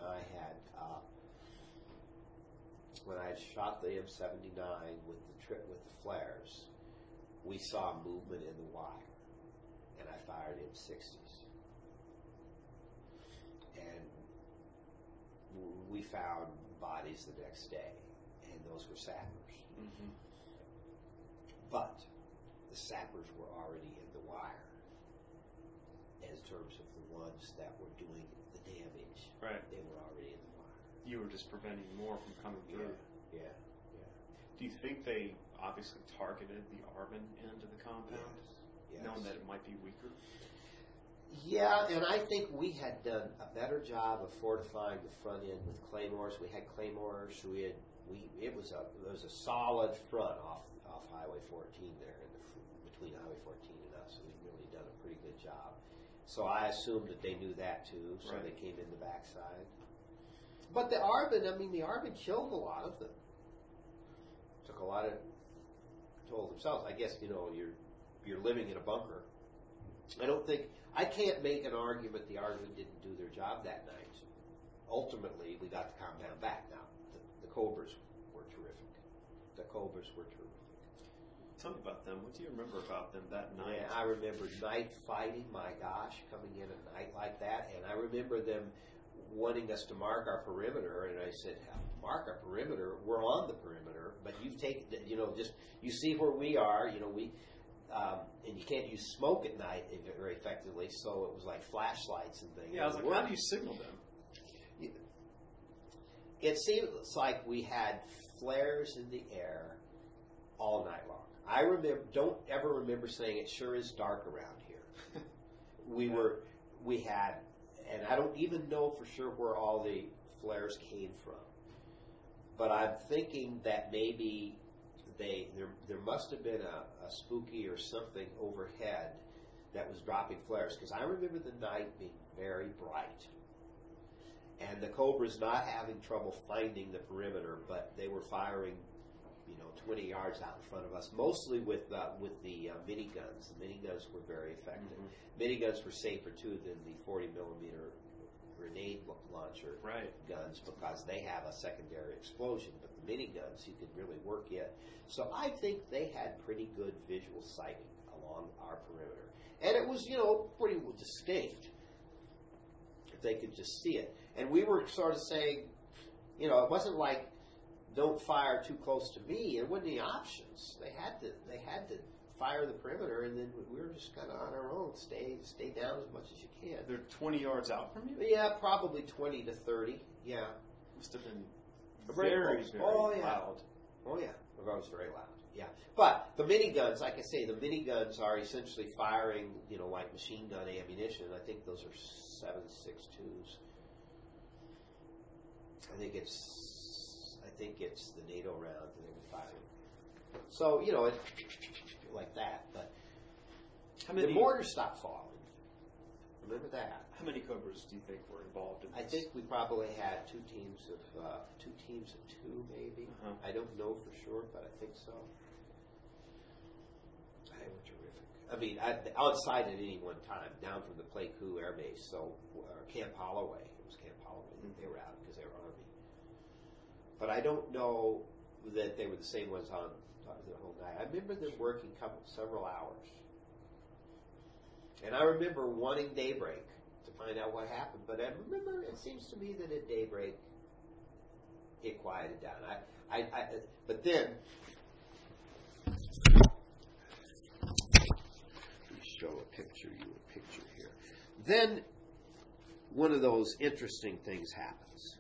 shot the M79 with the flares. We saw movement in the wire, and I fired M60s, and we found bodies the next day, and those were sappers. Mm-hmm. But the sappers were already in the wire in terms of the ones that were doing the damage. Right. They were already in the wire. You were just preventing more from coming through. Yeah. Do you think they obviously targeted the Arvin end of the compound, Yes. knowing that it might be weaker? Yeah, and I think we had done a better job of fortifying the front end with claymores. We had claymores. It was a solid front off Highway 14 there, between Highway 14 and us. We'd really done a pretty good job. So I assumed that they knew that too. So Right. they came in the backside. But the Arvin killed a lot of them. Took a lot of toll themselves. I guess you're living in a bunker. I can't make an argument the Arvin didn't do their job that night. Ultimately, we got the compound back. Now, the Cobras were terrific. Tell me about them. What do you remember about them that night? Yeah, I remember night fighting, my gosh, coming in a night like that. And I remember them wanting us to mark our perimeter. And I said, mark our perimeter? We're on the perimeter. But you've taken, you see where we are. And you can't use smoke at night very effectively. So it was like flashlights and things. Yeah, I was like, how do you signal them? It seems like we had flares in the air all night long. I don't ever remember saying it sure is dark around here. We had, and I don't even know for sure where all the flares came from. But I'm thinking that maybe there must have been a spooky or something overhead that was dropping flares, because I remember the night being very bright. And the Cobras not having trouble finding the perimeter, but they were firing, 20 yards out in front of us, mostly with the miniguns. The miniguns were very effective. Mm-hmm. Miniguns were safer too than the 40 millimeter grenade launcher guns, because they have a secondary explosion. But the miniguns you could really work in. So I think they had pretty good visual sighting along along our perimeter. And it was, pretty distinct, if they could just see it. And we were sort of saying, it wasn't like, don't fire too close to me. There wasn't any options. They had to fire the perimeter, and then we were just kind of on our own. Stay down as much as you can. They're 20 yards out from you? Yeah, probably 20 to 30. Yeah. Must have been Very very close. loud. Oh yeah, it was very loud. Yeah, but the miniguns, like I say, the miniguns are essentially firing, like machine gun ammunition. I think those are 7.62s. I think it's the NATO round that they were firing. So it's like that. But the mortar stopped falling. Remember that. How many Cobras do you think were involved in this? I think we probably had two teams of two, maybe. Uh-huh. I don't know for sure, but I think so. They were terrific. I mean, on site at any one time, down from the Pleiku Air Base, Camp Holloway. It was Camp Holloway that they were out because they were Army. But I don't know that they were the same ones on the whole night. I remember them working several hours. And I remember wanting daybreak to find out what happened. But I remember it seems to me that at daybreak it quieted down. But then let me show you a picture here. Then one of those interesting things happens.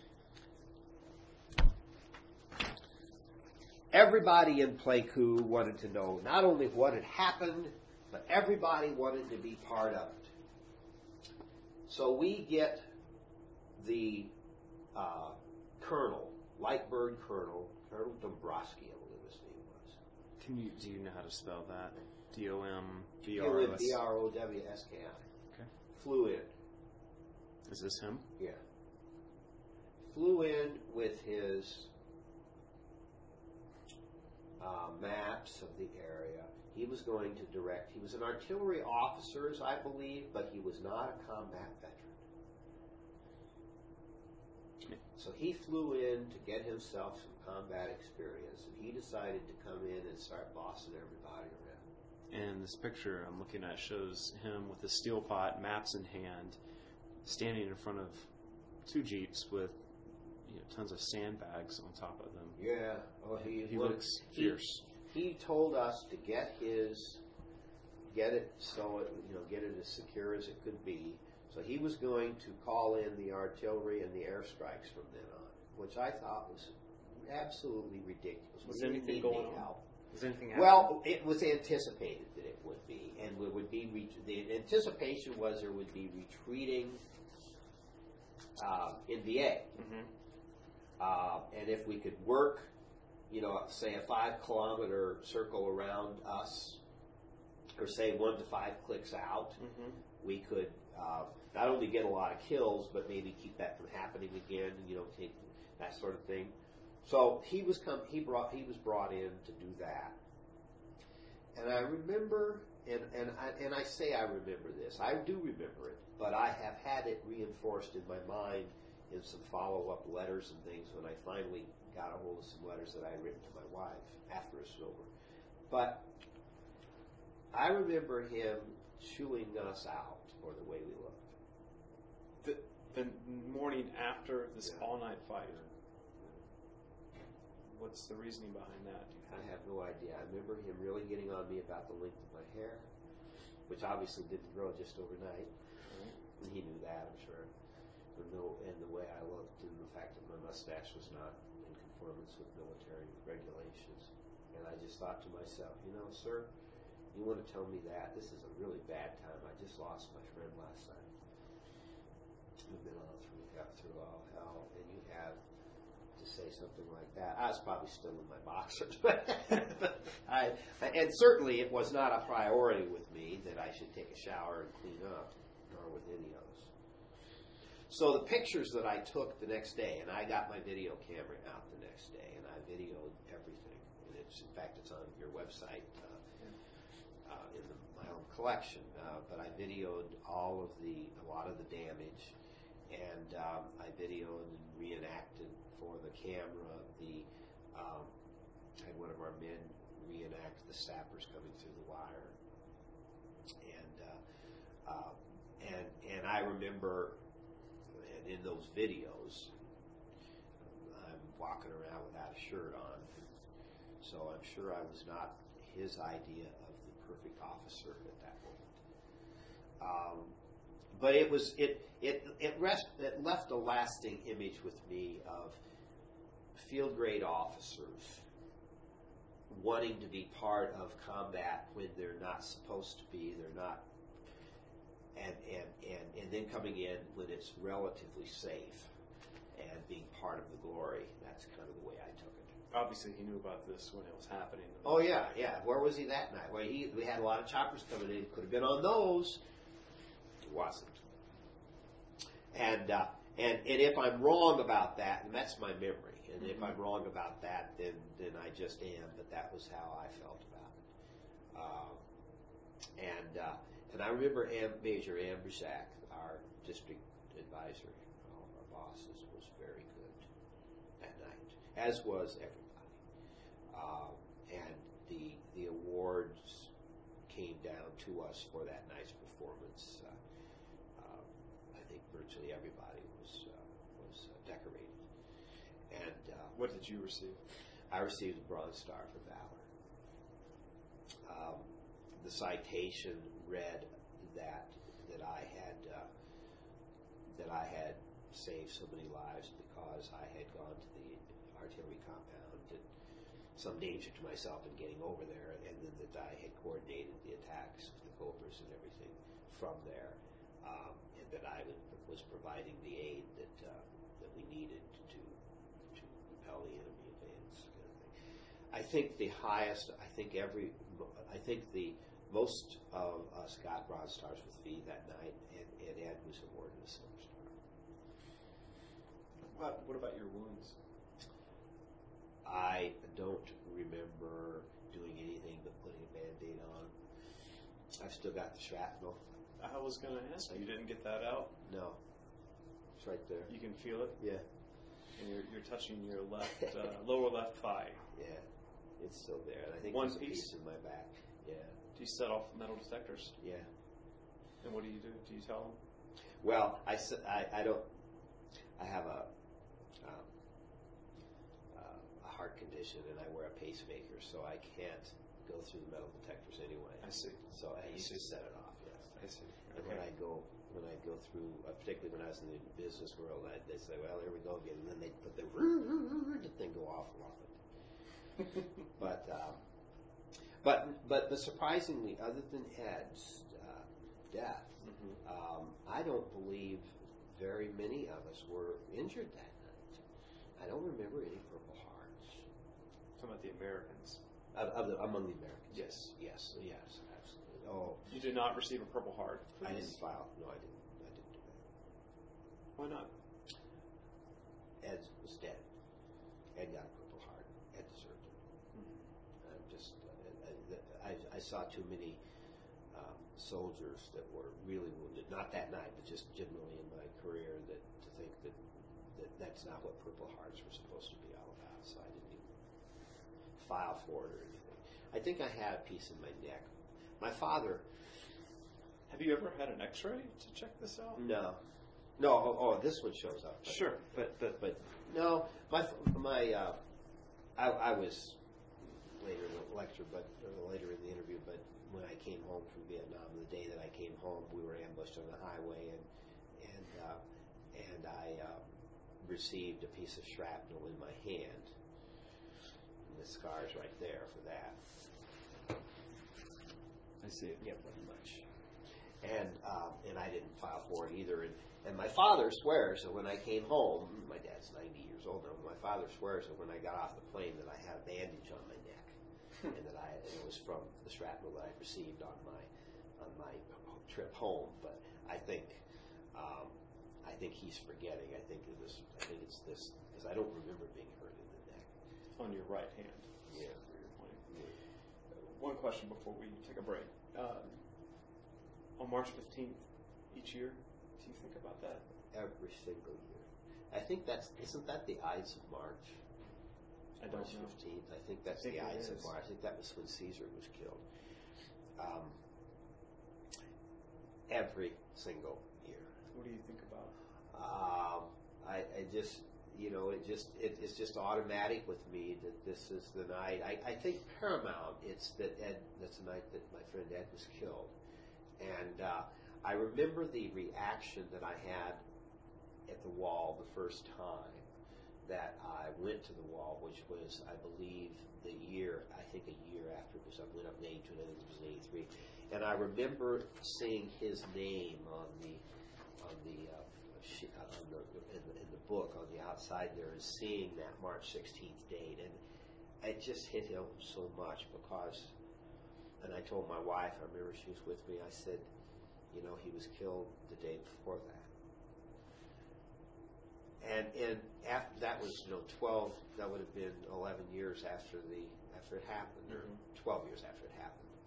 Everybody in Pleiku wanted to know not only what had happened, but everybody wanted to be part of it. So we get the Colonel, Lightbird Colonel Dombrowski, I believe his name was. Do you know how to spell that? D-O-M-B-R-O-S? D-R-O-W-S-K-I. Okay. Flew in. Is this him? Yeah. Flew in with his maps of the area. He was going to direct. He was an artillery officer, I believe, but he was not a combat veteran. So he flew in to get himself some combat experience, and he decided to come in and start bossing everybody around. And this picture I'm looking at shows him with a steel pot, maps in hand, standing in front of two Jeeps with tons of sandbags on top of them. Yeah. Oh, he looks fierce. He told us to get it so get it as secure as it could be. So he was going to call in the artillery and the airstrikes from then on, which I thought was absolutely ridiculous. Was anything going on? Was anything happening? Well, it was anticipated that it would be, and it would be. The anticipation was there would be retreating NVA, and if we could work, say a 5-kilometer circle around us, or say 1 to 5 clicks out, we could not only get a lot of kills, but maybe keep that from happening again, take that sort of thing. So he was brought in to do that. And I remember, and I say I remember this. I do remember it, but I have had it reinforced in my mind in some follow-up letters and things when I finally got a hold of some letters that I had written to my wife after it was over. But I remember him chewing us out for the way we looked. The morning after this all-night fight, what's the reasoning behind that? I have no idea. I remember him really getting on me about the length of my hair, which obviously didn't grow just overnight. And he knew that, I'm sure. And the way I looked, and the fact that my mustache was not in conformance with military regulations. And I just thought to myself, sir, you want to tell me that? This is a really bad time. I just lost my friend last night. We've been through all hell, and you have to say something like that. I was probably still in my boxers, and certainly it was not a priority with me that I should take a shower and clean up, nor with any of us. So the pictures that I took the next day, and I got my video camera out the next day, and I videoed everything. And in fact, it's on your website in my own collection. But I videoed a lot of the damage, and I videoed and reenacted for the camera I had one of our men reenact the sappers coming through the wire. And I remember, and in those videos, I'm walking around without a shirt on, so I'm sure I was not his idea of the perfect officer at that moment. But it left a lasting image with me of field grade officers wanting to be part of combat when they're not supposed to be, they're not, and then coming in when it's relatively safe and being part of the glory. That's kind of the way I took it. Obviously, he knew about this when it was happening. Oh yeah. Where was he that night? Well, we had a lot of choppers coming in. Could have been on those. It wasn't. And if I'm wrong about that, and that's my memory, and if I'm wrong about that, then I just am. But that was how I felt about it. And I remember Major Ambrizak, our district advisor, our bosses, was very good that night, as was everybody. And the awards came down to us for that night's performance. I think virtually everybody was decorated. And what did you receive? I received the Bronze Star for Valor. The citation read that I had saved so many lives because I had gone to the artillery compound and some danger to myself in getting over there, and then that I had coordinated the attacks of the Cobras and everything from there, and that I was providing the aid that we needed to repel the enemy advance. Kind of thing. I think the highest. I think the most of us got Bronze Stars with V that night, and Ed was awarded a Silver Star. What about your wounds? I don't remember doing anything but putting a Band-Aid on. I've still got the shrapnel. I was going to ask you didn't get that out? No. It's right there. You can feel it? Yeah. And you're touching your left, lower left thigh. Yeah. It's still there. And I think One there's a piece piece in my back. Yeah. Do you set off metal detectors? Yeah. And what do you do? Do you tell them? Well, I don't. I have a heart condition, and I wear a pacemaker, so I can't go through the metal detectors anyway. I see. So I used to set it off. Yes. I see. And Okay. when I go through, particularly when I was in the business world, they say, "Well, here we go again," and then they put the thing go off a lot. But surprisingly, other than Ed's death, I don't believe very many of us were injured that night. I don't remember any Purple Hearts. Talking about the Americans. Among the Americans. Yes. Yes, absolutely. Oh, You did not receive a Purple Heart. I didn't file. No, I didn't do that. Why not? Ed was dead. Ed got a Purple Heart. Ed deserved it. I saw too many soldiers that were really wounded. Not that night, but just generally in my career, to think that that's not what Purple Hearts were supposed to be all about. So I didn't even file for it or anything. I think I had a piece in my neck. My father. Have you ever had an X-ray to check this out? No. Oh, this one shows up. Sure, but no. I was later in the lecture, later in the interview. But when I came home from Vietnam, the day that I came home, we were ambushed on the highway, and I received a piece of shrapnel in my hand. And the scar's right there for that. I see it. Yeah, pretty much. And I didn't file for it either. And my father swears that when I came home, my dad's 90 years old now. My father swears that when I got off the plane that I had a bandage on my neck, and that it was from the shrapnel that I received on my trip home. But I think he's forgetting. I think it's this because I don't remember being hurt in the neck. On your right hand. Yeah. Where you're pointing. One question before we take a break. On March 15th each year, do you think about that? Every single year. I think isn't that the Ides of March? I don't March know. 15th. I think that's I think the it Ides of is. March. I think that was when Caesar was killed. every single year. What do you think about? I just, it's just automatic with me that this is the night. I think paramount, it's that that's the night that my friend Ed was killed. And I remember the reaction that I had at the wall the first time that I went to the wall, which was, I believe, a year after, because I went up in 82 and I think it was in 83. And I remember seeing his name in the book on the outside there, and seeing that March 16th date, and it just hit him so much because. And I told my wife, I remember she was with me, I said, he was killed the day before that. And after that was, 12, that would have been 11 years after it happened, or 12 years after it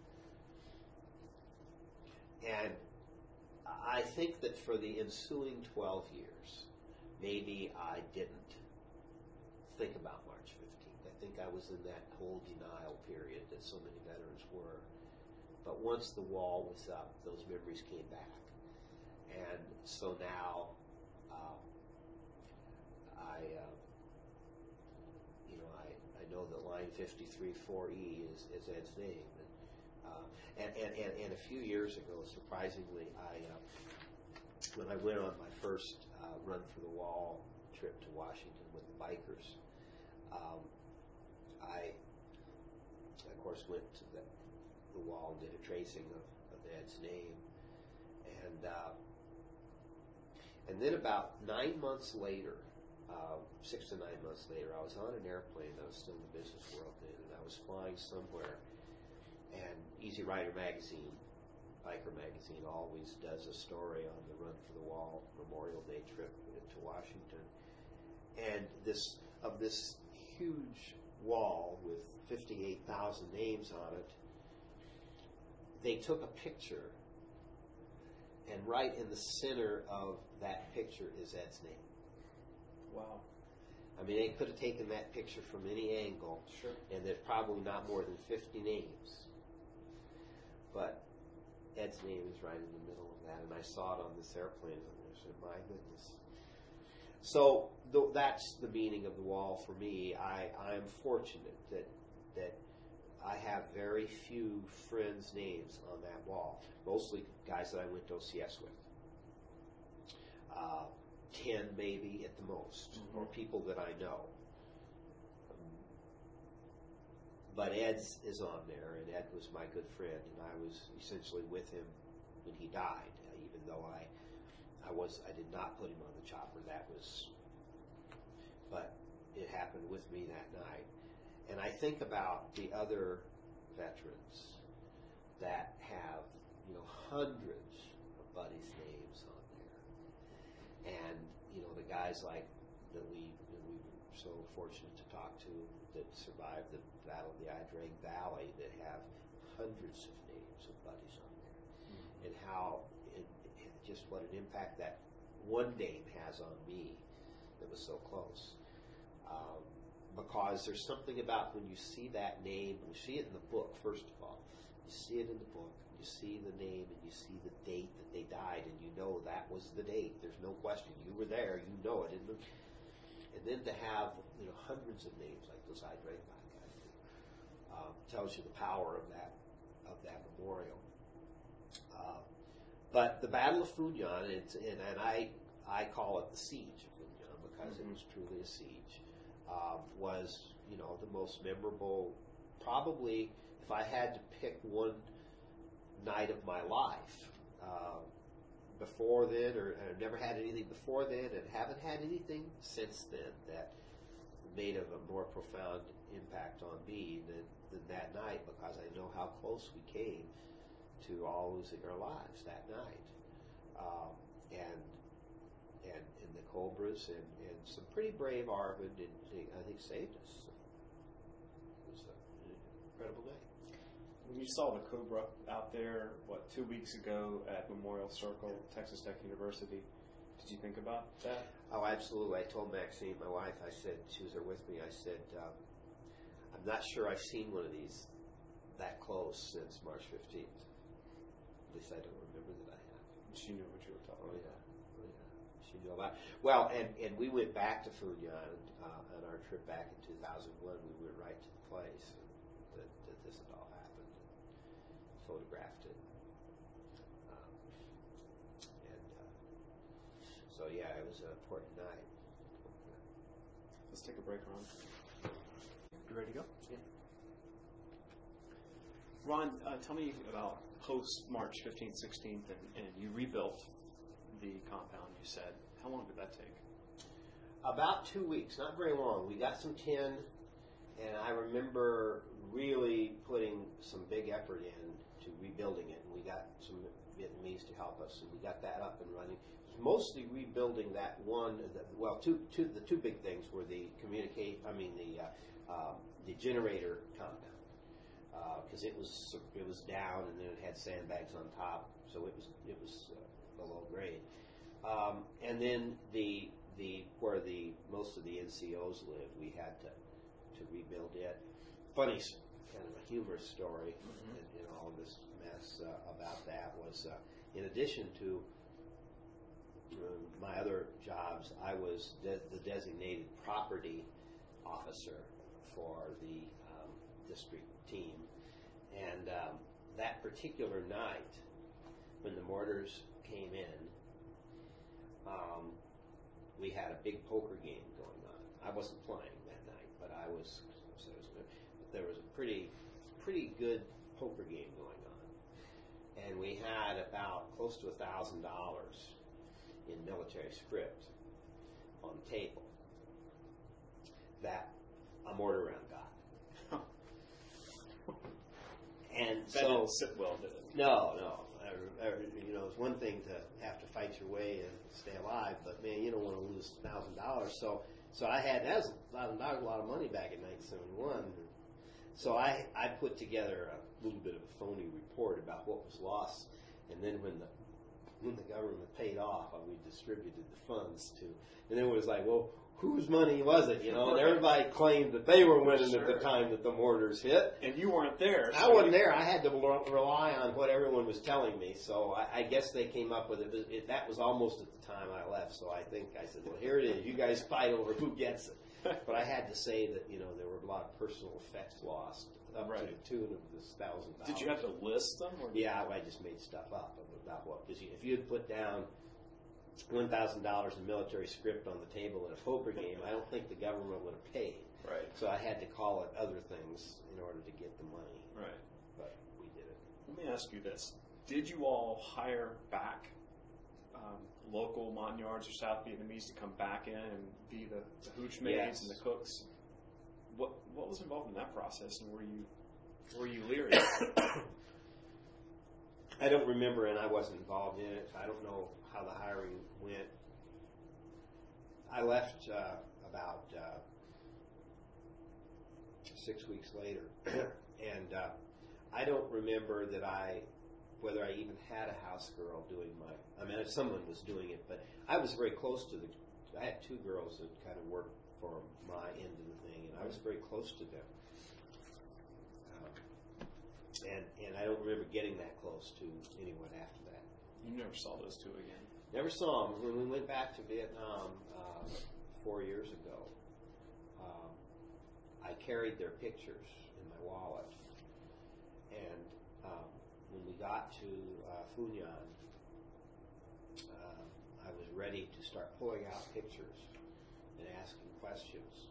happened. And I think that for the ensuing 12 years, maybe I didn't think about March 15th. I think I was in that whole denial period that so many veterans were. But once the wall was up, those memories came back. And so now, I know that line 53-4E is Ed's name. And a few years ago, surprisingly, when I went on my first Run for the Wall trip to Washington with the bikers, I, of course, went to the wall and did a tracing of Ed's name. And then about 9 months later, 6 to 9 months later, I was on an airplane. I was still in the business world then, and I was flying somewhere. And Easy Rider magazine, Biker magazine, always does a story on the Run for the Wall Memorial Day trip to Washington. And this huge wall with 58,000 names on it, they took a picture, and right in the center of that picture is Ed's name. Wow. I mean, they could have taken that picture from any angle, sure, and there's probably not more than 50 names. But Ed's name is right in the middle of that, and I saw it on this airplane, and I said, my goodness. So that's the meaning of the wall for me. I am fortunate that I have very few friends' names on that wall, mostly guys that I went to OCS with. 10 maybe at the most, or people that I know. But Ed's is on there, and Ed was my good friend, and I was essentially with him when he died, even though I did not put him on the chopper. But it happened with me that night. And I think about the other veterans that have, hundreds of buddies' names on there. And, the guys like that we were so fortunate to talk to that survived the Battle of the Idrang Valley that have hundreds of names of buddies on there. And how just what an impact that one name has on me that was so close. Because there's something about when you see that name, you see it in the book, first of all. You see it in the book, you see the name, and you see the date that they died, and you know that was the date. There's no question. You were there, you know it. And then to have hundreds of names like those Idrang guys tells you the power of that memorial. But the Battle of Funian, and I call it the Siege of Funian because it was truly a siege, was the most memorable. Probably, if I had to pick one night of my life, before then, or never had anything before then, and haven't had anything since then that made a more profound impact on me than that night, because I know how close we came to all losing our lives that night, and the Cobras and some pretty brave Arvin, I think saved us. It was an incredible night. When you saw the Cobra out there, 2 weeks ago at Memorial Circle, Texas Tech University, did you think about that? Oh, absolutely. I told Maxine, my wife, I said, she was there with me, I said, I'm not sure I've seen one of these that close since March 15th. At least I don't remember that I have. She knew what you were talking about. Oh yeah. She knew a lot. Well, and we went back to Fujian on our trip back in 2001. We went right to the place that this had all happened. Photographed it. So yeah, it was an important night. Let's take a break, Ron. You ready to go? Yeah. Ron, tell me about post March 15th, 16th, and you rebuilt the compound, you said. How long did that take? About 2 weeks, not very long. We got some tin, and I remember really putting some big effort into rebuilding it, and we got some Vietnamese to help us, and we got that up and running. It was mostly rebuilding that one. The two big things were the generator compound, because it was down, and then it had sandbags on top, so it was below grade. And then where most of the NCOs lived, we had to rebuild it. Funny, kind of a humorous story in all this mess about that was, in addition to my other jobs, I was the designated property officer for the district team. And that particular night, when the mortars came in, we had a big poker game going on. I wasn't playing that night, but there was a pretty good poker game going on, and we had about close to $1,000 in military script on the table that a mortar round got. And that didn't sit well, did it? No. It's one thing to have to fight your way and stay alive, but man, you don't want to lose $1,000. So I had, that was $1,000, a lot of money back in 1971. So I put together a little bit of a phony report about what was lost, and then when the government paid off, we distributed the funds to, and then it was like, well, whose money was it? And everybody claimed that they were winning at the time that the mortars hit. And you weren't there. I wasn't there. I had to rely on what everyone was telling me. So I guess they came up with it. That was almost at the time I left. So I think I said, well, here it is. You guys fight over who gets it. But I had to say that, there were a lot of personal effects lost up to the tune of this $1,000. Did you have to list them? Or yeah, I just made stuff up about what. Because if you had put down $1,000 in military script on the table in a poker game, I don't think the government would have paid. Right. So I had to call it other things in order to get the money. Right. But we did it. Let me ask you this. Did you all hire back local Montagnards or South Vietnamese to come back in and be the hooch maids and the cooks? What was involved in that process, and were you leery? I don't remember, and I wasn't involved in it. I don't know how the hiring went. I left about 6 weeks later, and I don't remember whether I even had a house girl doing someone was doing it, but I was very close to I had two girls that kind of worked for my end of the thing, and I was very close to them. And I don't remember getting that close to anyone after that. You never saw those two again? Never saw them. When we went back to Vietnam 4 years ago, I carried their pictures in my wallet. And when we got to Fujian, I was ready to start pulling out pictures and asking questions.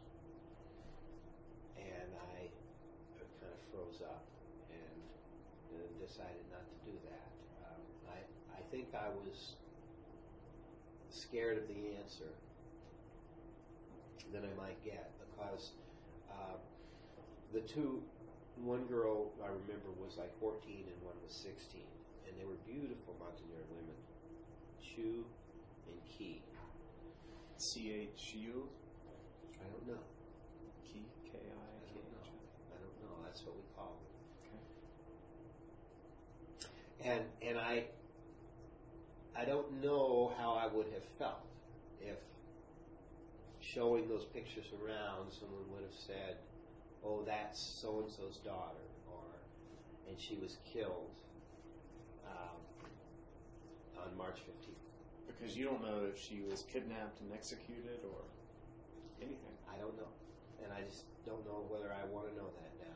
And I kind of froze up and decided not to do that. I think I was scared of the answer that I might get, because one girl I remember was like 14 and one was 16, and they were beautiful Montagnard women, Chu and Ki. C-H-U? I don't know. Ki? K-I-K-H? I don't know. That's what we call them. Okay. And I don't know how I would have felt if showing those pictures around, someone would have said, oh, that's so-and-so's daughter, and she was killed on on March 15th. Because you don't know if she was kidnapped and executed or anything. I don't know. And I just don't know whether I want to know that now.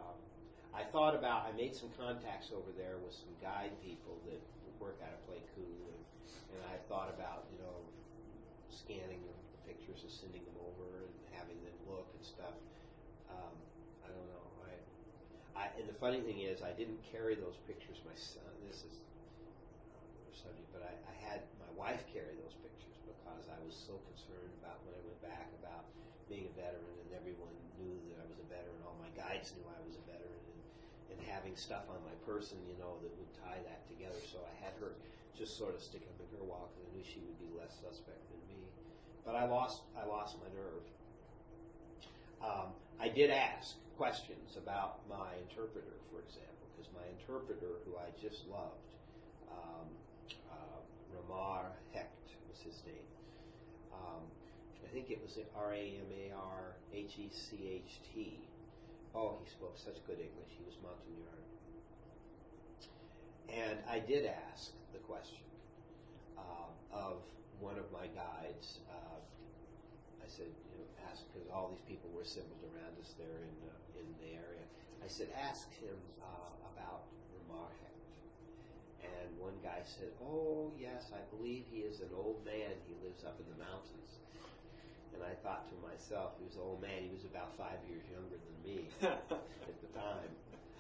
I made some contacts over there with some guide people that work out of Pleiku, and I thought about, scanning the pictures and sending them over and having them look and stuff. I don't know. And the funny thing is, I didn't carry those pictures. My son, this is another subject, but I had my wife carry those pictures because I was so concerned about when I went back about being a veteran, and everyone knew that I was a veteran. All my guides knew I was a veteran, and having stuff on my person, that would tie that together. So I had her just sort of stick them in her wall because I knew she would be less suspect than me. But I lost my nerve. I did ask questions about my interpreter, for example, because my interpreter, who I just loved, Ramar Hecht was his name. I think it was Ramarhecht. Oh, he spoke such good English. He was Montagnard. And I did ask the question of one of my guides. I said, ask, because all these people were assembled around us there in the area. I said, ask him about Ramar Hecht. And one guy said, oh, yes, I believe he is an old man. He lives up in the mountains. And I thought to myself, he was an old man. He was about 5 years younger than me at the time.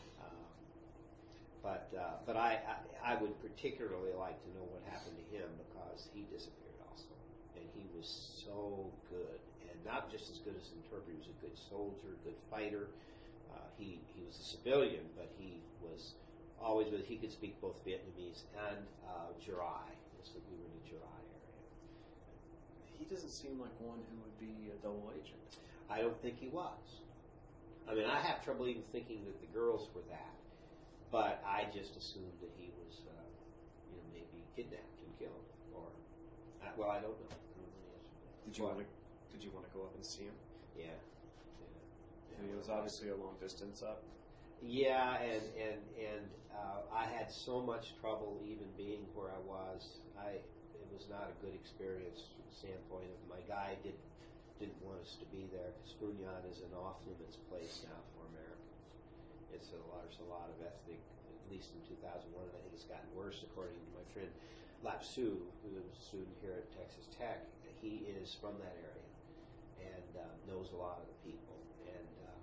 But I would particularly like to know what happened to him because he disappeared also. And he was so good. And not just as good as an interpreter, he was a good soldier, good fighter. He was a civilian, but he was always with, he could speak both Vietnamese and Jirai. So we were in the Jirai area. He doesn't seem like one who would be a double agent. I don't think he was. I mean, I have trouble even thinking that the girls were that. But I just assumed that he was, maybe kidnapped and killed, or I don't know. Did you want to go up and see him? Yeah. It was obviously a long distance up. Yeah, and I had so much trouble even being where I was. It was not a good experience from the standpoint of my guy didn't want us to be there because Funyan is an off-limits place now for Americans. There's a lot of ethnic, at least in 2001, and I think it's gotten worse according to my friend Lap Su, who is a student here at Texas Tech. He is from that area and knows a lot of the people, and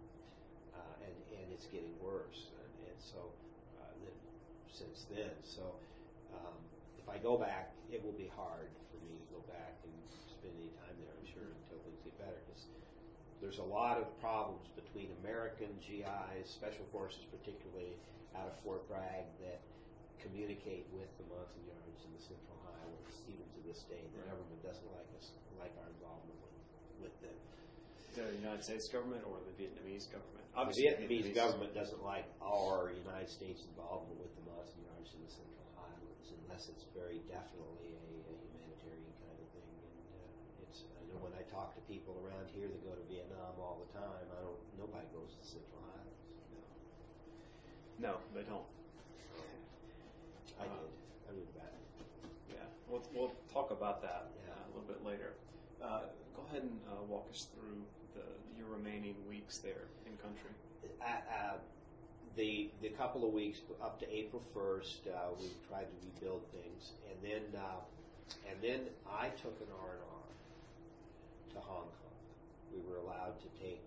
it's getting worse. And so since then, if I go back, it will be hard for me to go back and spend any time there, I'm sure, until things get better, because there's a lot of problems between American GIs, Special Forces particularly, out of Fort Bragg that communicate with the Montagnards and the Central Highlands, even to this day. The government doesn't like our involvement with them. The United States government or the Vietnamese government? Obviously, the Vietnamese government doesn't like our United States involvement with the Montagnards and the Central Highlands, unless it's very definitely a humanitarian kind of thing. And I know when I talk to people around here that go to Vietnam all the time, nobody goes to the Central Highlands. No, they don't. I did. I moved back. Yeah, we'll talk about that a little bit later. Go ahead and walk us through your remaining weeks there in country. The couple of weeks up to April 1st, we tried to rebuild things, and then I took an R&R to Hong Kong. We were allowed to take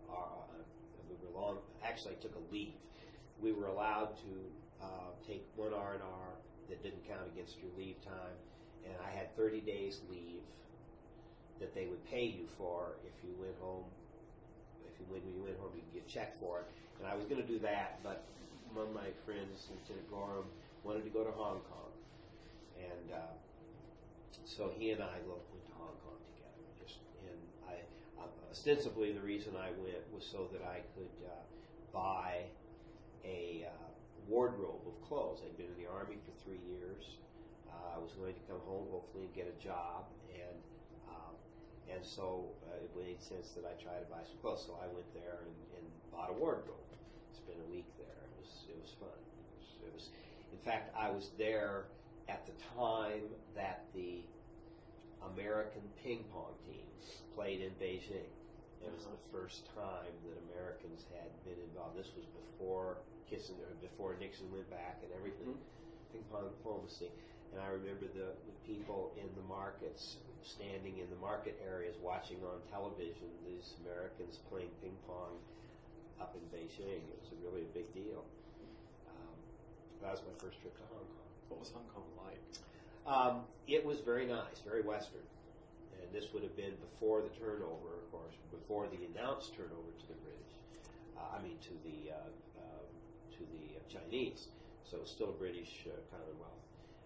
actually I took a leave. We were allowed to take one R&R that didn't count against your leave time, and I had 30 days leave that they would pay you for if you went home. When you went home, you could get checked for it. And I was going to do that, but one of my friends, Lieutenant Gorham, wanted to go to Hong Kong, and so he and I went to Hong Kong together. Ostensibly, the reason I went was so that I could buy a wardrobe of clothes. I'd been in the Army for 3 years. I was going to come home, hopefully, and get a job, and so it made sense that I try to buy some clothes. So I went there and bought a wardrobe. Spent a week there. It was fun. In fact, I was there at the time that the American ping pong team played in Beijing. It was the first time that Americans had been involved. This was before Kissinger, before Nixon went back and everything, ping pong diplomacy. And I remember the people in the markets, standing in the market areas, watching on television these Americans playing ping pong up in Beijing. It was really a big deal. That was my first trip to Hong Kong. What was Hong Kong like? It was very nice, very Western. And this would have been before the turnover, of course, before the announced turnover to the British. To the Chinese. So it was still a British Commonwealth.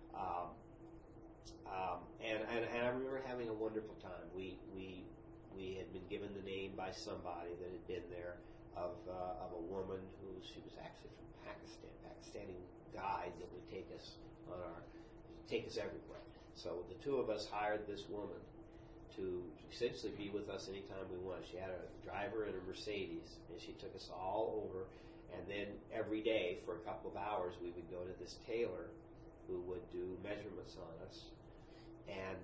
And I remember having a wonderful time. We had been given the name by somebody that had been there of a woman she was actually from Pakistan, Pakistani guide that would take us everywhere. So the two of us hired this woman to essentially be with us anytime we wanted. She had a driver and a Mercedes, and she took us all over. And then every day for a couple of hours, we would go to this tailor who would do measurements on us, and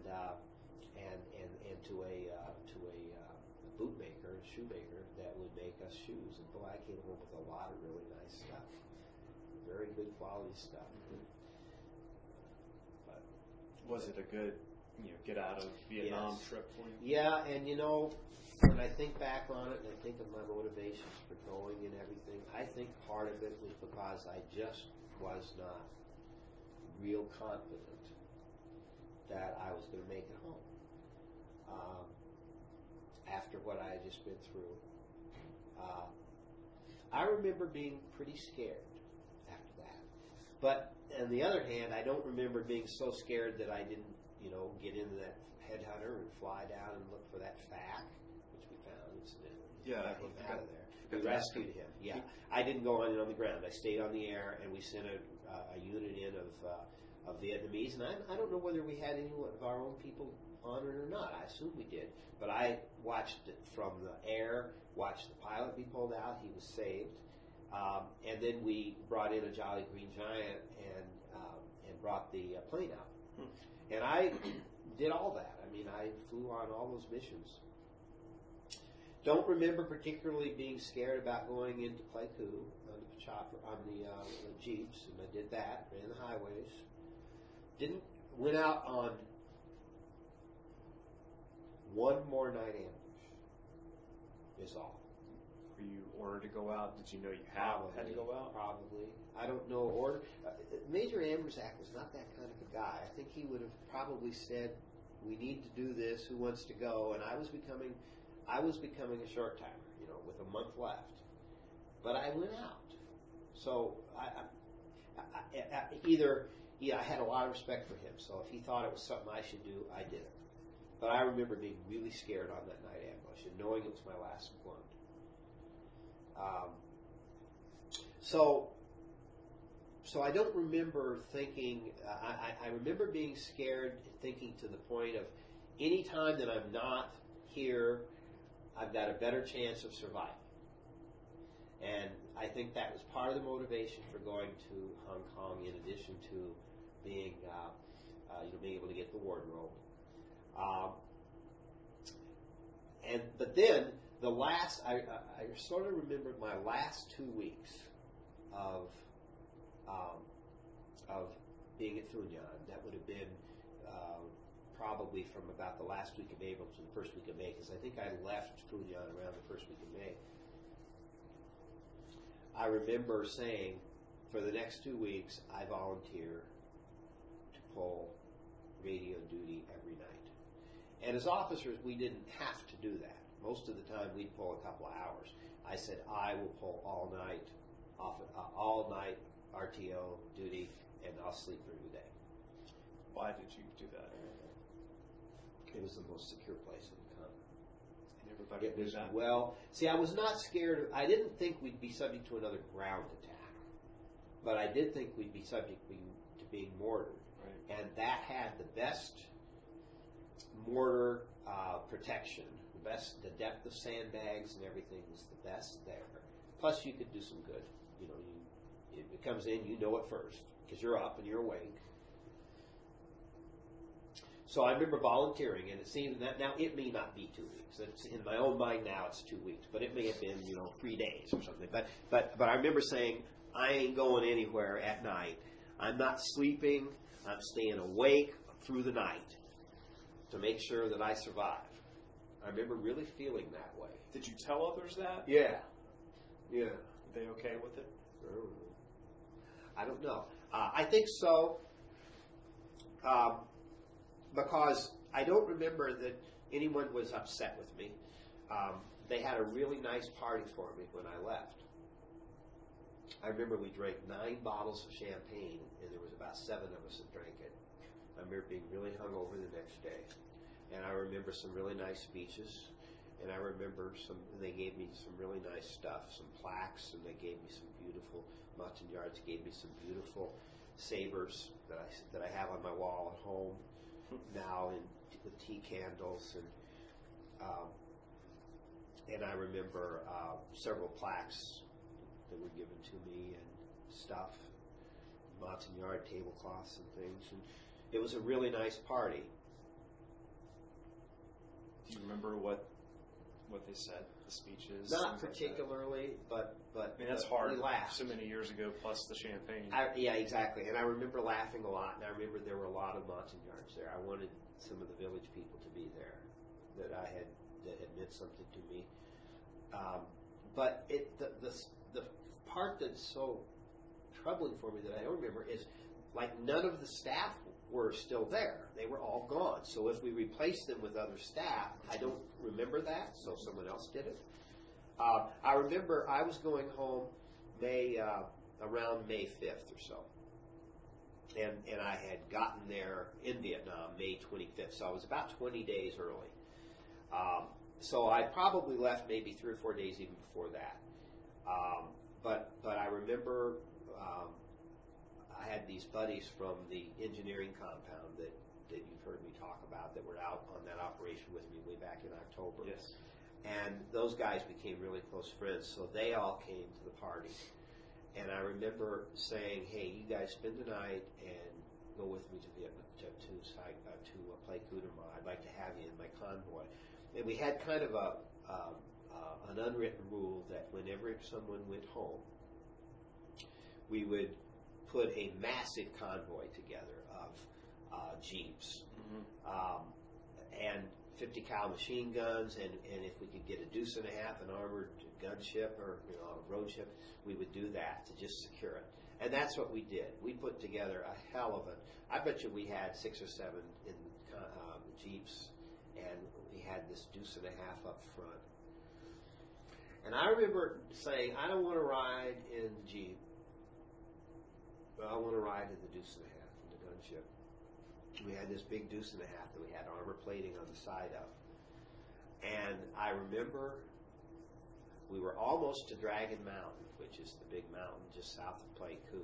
to a bootmaker, a shoemaker that would make us shoes. And boy, I came home with a lot of really nice stuff, very good quality stuff. But was it a good, get out of Vietnam trip for you? Yeah, and when I think back on it and I think of my motivations for going and everything, I think part of it was because I just was not real confident that I was going to make it home after what I had just been through. I remember being pretty scared after that. But on the other hand, I don't remember being so scared that I didn't, get into that headhunter and fly down and look for that FAC, which we found incidentally. Yeah, got him out of there. We rescued him. Yeah, I didn't go on the ground. I stayed on the air, and we sent a unit in of Vietnamese. And I don't know whether we had any of our own people on it or not. I assume we did. But I watched it from the air, watched the pilot be pulled out. He was saved. And then we brought in a Jolly Green Giant and brought the plane out. And I did all that. I flew on all those missions. Don't remember particularly being scared about going into Pleiku on the jeeps, and I did that. Ran the highways. Went out on one more night ambush. Is all. Were you ordered to go out? Did you know you had to go out? Probably. I don't know. Major Ambersack was not that kind of a guy. I think he would have probably said, "We need to do this. Who wants to go?" And I was becoming a short timer, with a month left. But I went out. So I had a lot of respect for him. So if he thought it was something I should do, I did it. But I remember being really scared on that night ambush and knowing it was my last one. So I don't remember thinking. I remember being scared, thinking to the point of, any time that I'm not here, I've got a better chance of surviving. And I think that was part of the motivation for going to Hong Kong, in addition to being able to get the wardrobe. But then the last, I sort of remembered my last 2 weeks of being at Funyuan. That would have been probably from about the last week of April to the first week of May, because I think I left Funyuan around the first week of May. I remember saying, for the next 2 weeks, I volunteer to pull radio duty every night. And as officers, we didn't have to do that. Most of the time, we'd pull a couple of hours. I said, I will pull all night RTO duty, and I'll sleep through the day. Why did you do that? It was the most secure place in the continent. And everybody knew that? Well, see, I was not scared. I didn't think we'd be subject to another ground attack. But I did think we'd be subject to being mortared. Right. And that had the best mortar protection. The depth of sandbags and everything was the best there. Plus, you could do some good. It comes in, you know it first, because you're up and you're awake. So I remember volunteering, and it seemed that now it may not be 2 weeks. It's, in my own mind now, it's 2 weeks, but it may have been 3 days or something. But I remember saying, I ain't going anywhere at night. I'm not sleeping. I'm staying awake through the night to make sure that I survive. I remember really feeling that way. Did you tell others that? Yeah. Are they okay with it? I don't know. I think so. Because I don't remember that anyone was upset with me. They had a really nice party for me when I left. I remember we drank 9 bottles of champagne, and there was about 7 of us that drank it. I remember being really hungover the next day. And I remember some really nice speeches. And I remember they gave me some really nice stuff, some plaques, and they gave me some beautiful, Montagnards gave me some beautiful sabers that I have on my wall at home now, with tea candles, and I remember several plaques that were given to me and stuff, Montagnard tablecloths and things, and it was a really nice party. Do you remember what they said, the speeches? Not particularly, but I mean, that's hard. We laughed. So many years ago, plus the champagne. Yeah, exactly. And I remember laughing a lot, and I remember there were a lot of Montagnards there. I wanted some of the village people to be there that had meant something to me. But the part that's so troubling for me that I don't remember is, like, none of the staff were still there. They were all gone. So if we replaced them with other staff, I don't remember that, so someone else did it. I remember I was going home around May 5th or so. And I had gotten there in Vietnam May 25th, so I was about 20 days early. So I probably left maybe 3 or 4 days even before that. But I remember I had these buddies from the engineering compound that you've heard me talk about that were out on that operation with me way back in October. Yes. And those guys became really close friends, so they all came to the party. And I remember saying, hey, you guys spend the night and go with me to Vietnam to play coup de main. I'd like to have you in my convoy. And we had kind of an unwritten rule that whenever someone went home, we would put a massive convoy together of jeeps and 50 cal machine guns, and if we could get a deuce and a half, an armored gunship or a road ship, we would do that to just secure it. And that's what we did. We put together a hell of I bet you we had 6 or 7 in the jeeps, and we had this deuce and a half up front. And I remember saying, I don't want to ride in the jeep, but I want to ride in the deuce and a half, in the gunship. We had this big deuce and a half that we had armor plating on the side of. And I remember we were almost to Dragon Mountain, which is the big mountain just south of Pleiku.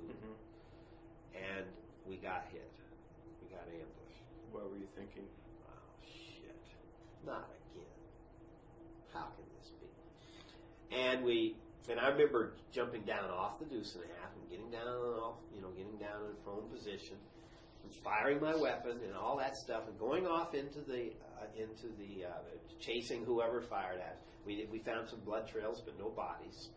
And we got hit. We got ambushed. What were you thinking? Oh, shit. Not again. How can this be? And I remember jumping down off the deuce and a half and getting down in a prone position, and firing my weapon and all that stuff, and going off into the chasing whoever fired at us. We found some blood trails, but no bodies.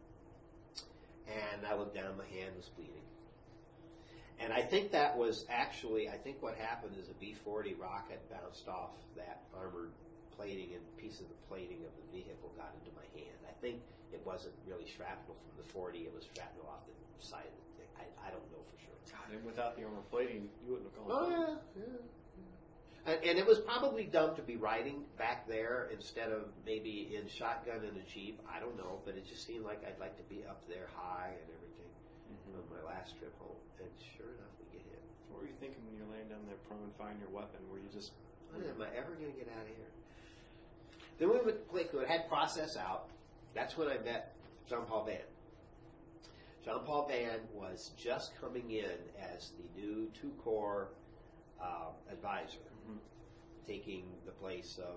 And I looked down, my hand was bleeding. And I think that was actually, what happened is a B-40 rocket bounced off that armored plating, and a piece of the plating of the vehicle got into my hand. I think it wasn't really shrapnel from the 40, it was shrapnel off the side of the thing. I don't know for sure. God, and without the armor plating, you wouldn't have gone. Oh, yeah. And it was probably dumb to be riding back there instead of maybe in shotgun in a Jeep. I don't know, but it just seemed like I'd like to be up there high and everything on my last trip home. And sure enough, we get hit. What were you thinking when you're laying down there prone and firing your weapon? Were you just... When am I ever going to get out of here? Then we went to Pleiku. It had process out. That's when I met Jean-Paul Van. Jean-Paul Van was just coming in as the new 2-corps advisor, taking the place of,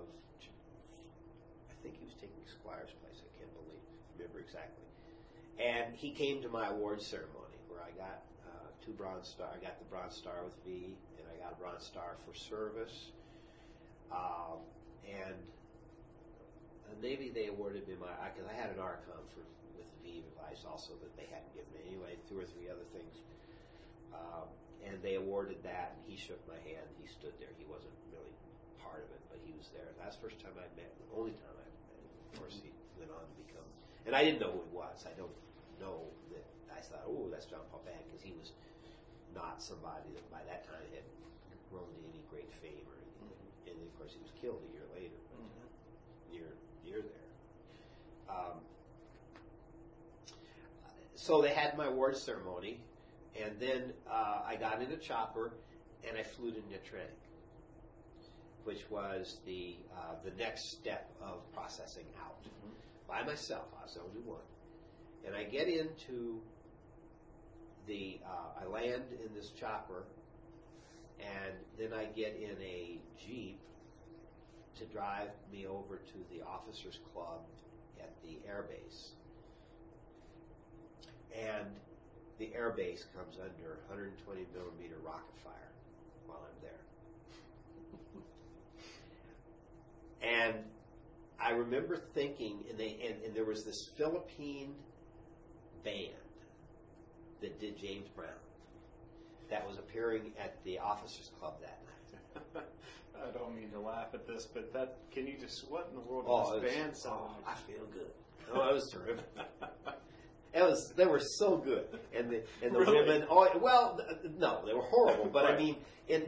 I think he was taking Squire's place, I can't remember exactly. And he came to my awards ceremony where I got 2 Bronze Star. I got the Bronze Star with V, and I got a Bronze Star for service. And maybe they awarded me because I had an ARCOM with the V device also that they hadn't given me. Anyway, 2 or 3 other things. And they awarded that, and he shook my hand. He stood there. He wasn't really part of it, but he was there. That's the first time I met him, the only time I met him. Of course, he went on to become, and I didn't know who he was. I don't know that I thought, oh, that's John Paul Bag, because he was not somebody that by that time had grown to any great fame or anything. And of course, he was killed a year later, near there. So they had my award ceremony, and then I got in a chopper and I flew to Netrenic, which was the next step of processing out by myself. I was the only one, and I get into I land in this chopper, and then I get in a Jeep to drive me over to the officers' club at the air base. And the air base comes under 120 millimeter rocket fire while I'm there. And I remember thinking, and there was this Philippine band that did James Brown that was appearing at the officers' club that night. I don't mean to laugh at this, but can you just, what in the world Oh, this band sound like? I feel good. Oh, it was terrific. They were so good, and the Really? women. Oh well, no, they were horrible. But Right. I mean,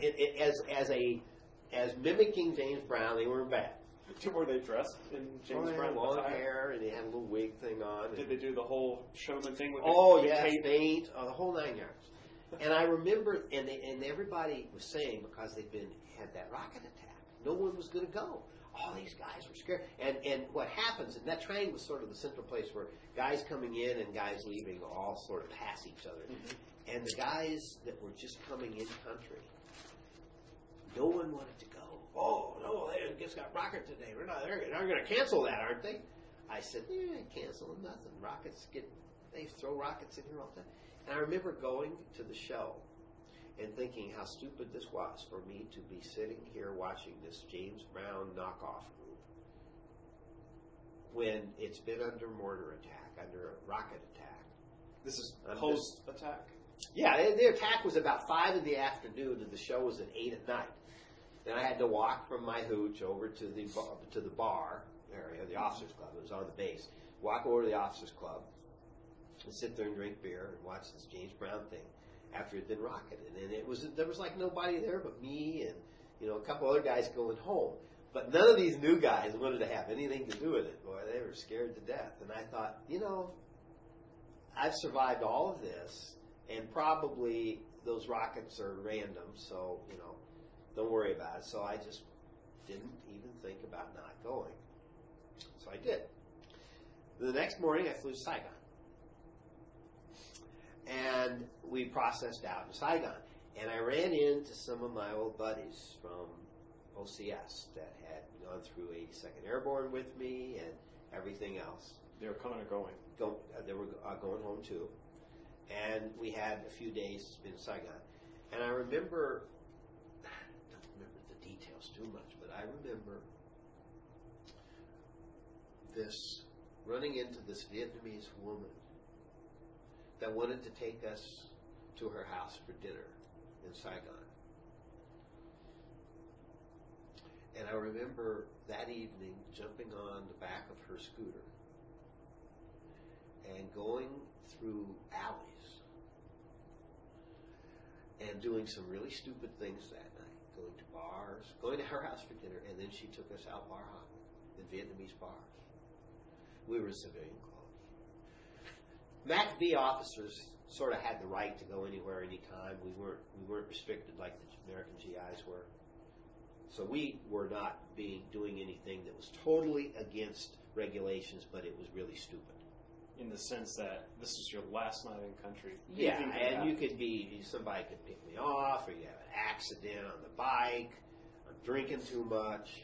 as mimicking James Brown, they weren't bad. Were they dressed in James They Brown had long attire? hair, and they had a little wig thing on. Did they do the whole showman thing with Oh the yeah, cape? faint, the whole 9 yards. And I remember, and everybody was saying because they'd had that rocket attack, no one was going to go. All these guys were scared. And what happens, and that train was sort of the central place where guys coming in and guys leaving all sort of pass each other. Mm-hmm. And the guys that were just coming in country, no one wanted to go. Oh, no, they just got rocket today. They're going to cancel that, aren't they? I said, they ain't canceling nothing. They throw rockets in here all the time. And I remember going to the show and thinking how stupid this was for me to be sitting here watching this James Brown knockoff group when it's been under mortar attack, under a rocket attack. This is post-attack? Yeah, the attack was about 5 in the afternoon and the show was at 8 at night. Then I had to walk from my hooch over to the bar area, the officers' club. It was on the base. Walk over to the officers' club and sit there and drink beer and watch this James Brown thing after it had been rocketed. And there was like nobody there but me and a couple other guys going home. But none of these new guys wanted to have anything to do with it. Boy, they were scared to death. And I thought, I've survived all of this, and probably those rockets are random, so, don't worry about it. So I just didn't even think about not going. So I did. The next morning I flew to Saigon. And we processed out in Saigon. And I ran into some of my old buddies from OCS that had gone through 82nd Airborne with me and everything else. They were coming or going? They were going home too. And we had a few days in Saigon. And I don't remember the details too much, but I remember running into this Vietnamese woman that wanted to take us to her house for dinner in Saigon. And I remember that evening jumping on the back of her scooter and going through alleys and doing some really stupid things that night, going to bars, going to her house for dinner, and then she took us out bar hopping in Vietnamese bars. We were in civilian clothes. MACV officers sort of had the right to go anywhere, anytime. We weren't restricted like the American GIs were. So we were not doing anything that was totally against regulations, but it was really stupid. In the sense that this is your last night in country. Yeah, and somebody could pick me off, or you have an accident on the bike, I'm drinking too much.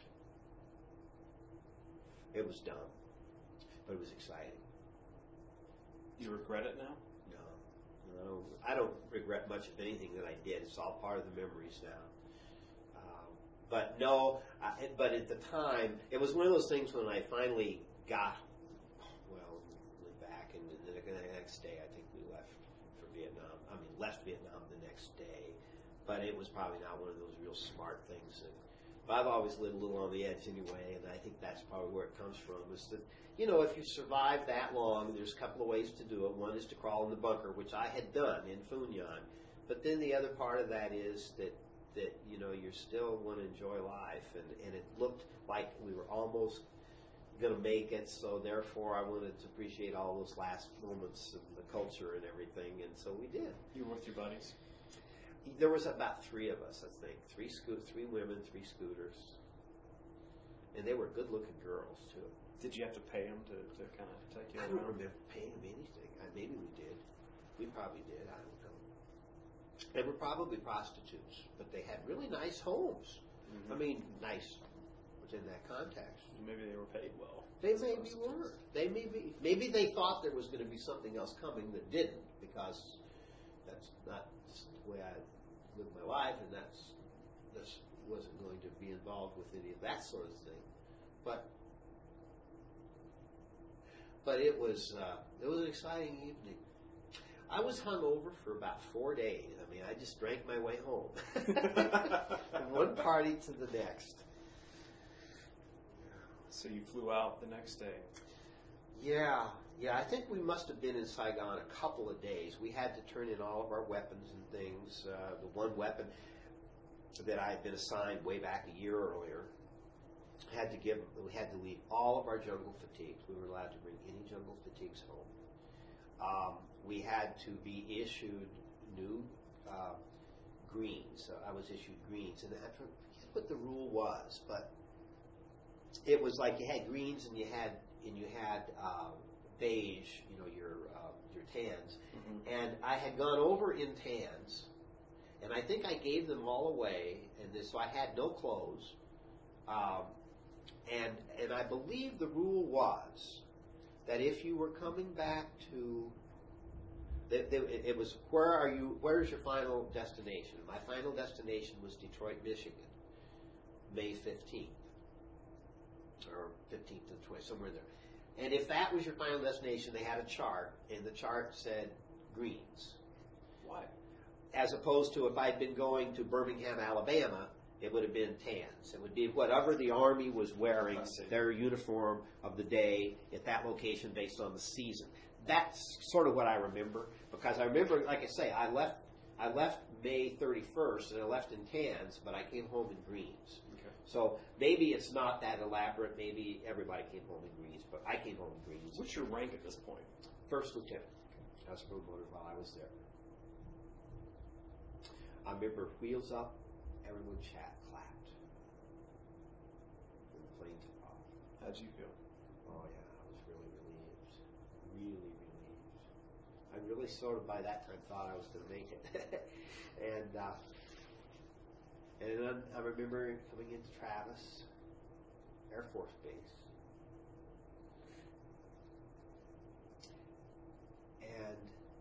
It was dumb, but it was exciting. You regret it now? No, I don't regret much of anything that I did. It's all part of the memories now. But no, but at the time, it was one of those things when I finally got, went back, and then the next day, I think we left for Vietnam. I mean, left Vietnam the next day. But it was probably not one of those real smart things. But I've always lived a little on the edge anyway, and I think that's probably where it comes from, is that, you know, if you survive that long, there's a couple of ways to do it. One is to crawl in the bunker, which I had done in Phu Nhan. But then the other part of that is that you know, you still want to enjoy life, and it looked like we were almost going to make it, so therefore I wanted to appreciate all those last moments of the culture and everything, and so we did. You were with your buddies? There was about 3 of us, I think. 3 women, 3 scooters. And they were good-looking girls, too. Did you have to pay them to kind of take you I around? don't remember paying them anything. Maybe we did. We probably did. I don't know. They were probably prostitutes, but they had really nice homes. Mm-hmm. I mean, nice within that context. Maybe they were paid well. They maybe were. Maybe they thought there was going to be something else coming that didn't, because that's not the way I lived my life, and this wasn't going to be involved with any of that sort of thing. But it was an exciting evening. I was hungover for about 4 days. I mean, I just drank my way home, from one party to the next. So you flew out the next day. Yeah. I think we must have been in Saigon a couple of days. We had to turn in all of our weapons and things. The one weapon that I had been assigned way back a year earlier, we had to leave all of our jungle fatigues. We were allowed to bring any jungle fatigues home. We had to be issued new greens. So I was issued greens, and I forget what the rule was, but it was like you had greens and you had beige, you know, your tans. Mm-hmm. And I had gone over in tans, and I think I gave them all away, and so I had no clothes. And I believe the rule was that if you were coming back to, it was, where's your final destination? My final destination was Detroit, Michigan, May 15th. Or 15th to the 20th, somewhere there. And if that was your final destination, they had a chart, and the chart said greens. Why? As opposed to if I'd been going to Birmingham, Alabama, it would have been tans. It would be whatever the Army was wearing, their uniform of the day at that location based on the season. That's sort of what I remember, because I remember, like I say, I left May 31st, and I left in tans, but I came home in greens. So maybe it's not that elaborate. Maybe everybody came home in greens, but I came home in greens. What's your rank at this point? First lieutenant. I was promoted while I was there. I remember wheels up, everyone clapped. And the plane took off. How'd you feel? Oh yeah, I was really relieved. Really relieved. I really sort of by that time thought I was going to make it. And then I remember coming into Travis Air Force Base, and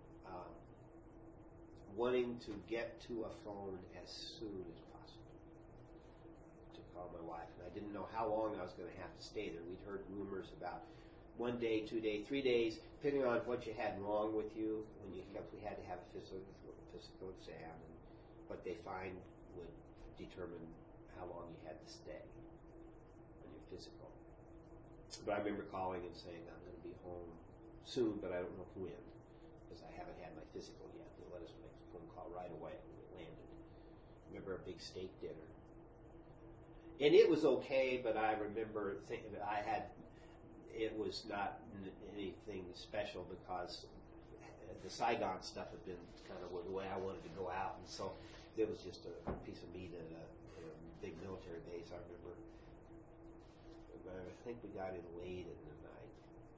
wanting to get to a phone as soon as possible to call my wife. And I didn't know how long I was going to have to stay there. We'd heard rumors about 1 day, 2 days, 3 days, depending on what you had wrong with you. When you kept, we had to have a physical exam, and what they find would determine how long you had to stay on your physical. But I remember calling and saying, I'm going to be home soon, but I don't know when, because I haven't had my physical yet. They let us make a phone call right away when we landed. I remember a big steak dinner. And it was okay, but I remember thinking that it was not anything special, because the Saigon stuff had been kind of the way I wanted to go out, and so it was just a piece of meat at a big military base. I remember. But I think we got in late in the night.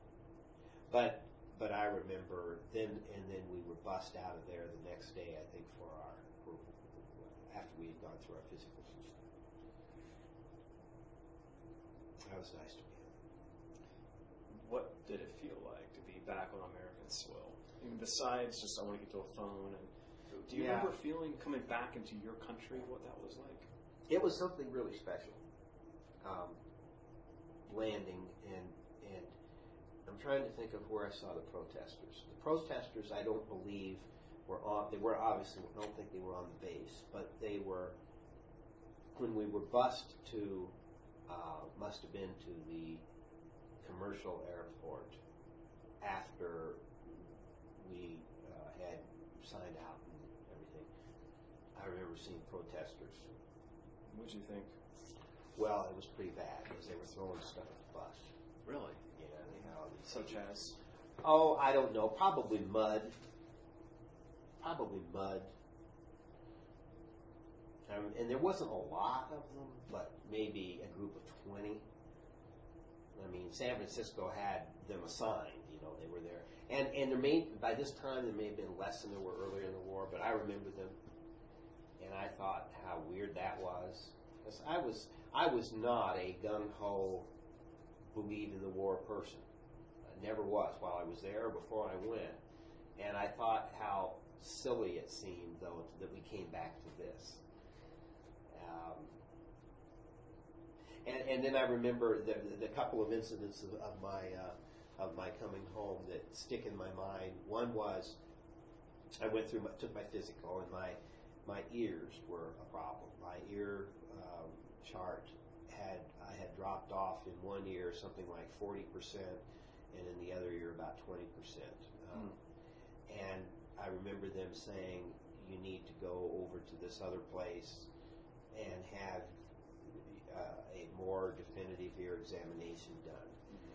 But I remember then we were bussed out of there the next day. I think after we had gone through our physicals and stuff. That was nice to be in. What did it feel like to be back on American soil? And besides just I want to get to a phone. And do you Yeah. remember feeling coming back into your country what that was like? It was something really special. Landing and I'm trying to think of where I saw the protesters. The protesters, I don't believe were on. They were obviously. I don't think they were on the base, but they were. When we were bused to, must have been to the commercial airport after we had signed out and everything. I remember seeing protesters. What did you think? Well, it was pretty bad because they were throwing stuff at the bus. Really? Yeah, they had all these. Such as? Oh, I don't know. Probably mud. Probably mud. And there wasn't a lot of them, but maybe a group of 20. I mean, San Francisco had them assigned. You know, they were there, and there may by this time there may have been less than there were earlier in the war, but I remember them, and I thought how weird that was. Because I was not a gung ho, believe in the war person. I never was while I was there or before I went, and I thought how silly it seemed though that we came back to this. And then I remember the couple of incidents of my coming home that stick in my mind. One was I took my physical, and my ears were a problem. My ear chart I had dropped off in one ear something like 40%, and in the other ear about 20%. And I remember them saying, "You need to go over to this other place and have a more definitive ear examination done."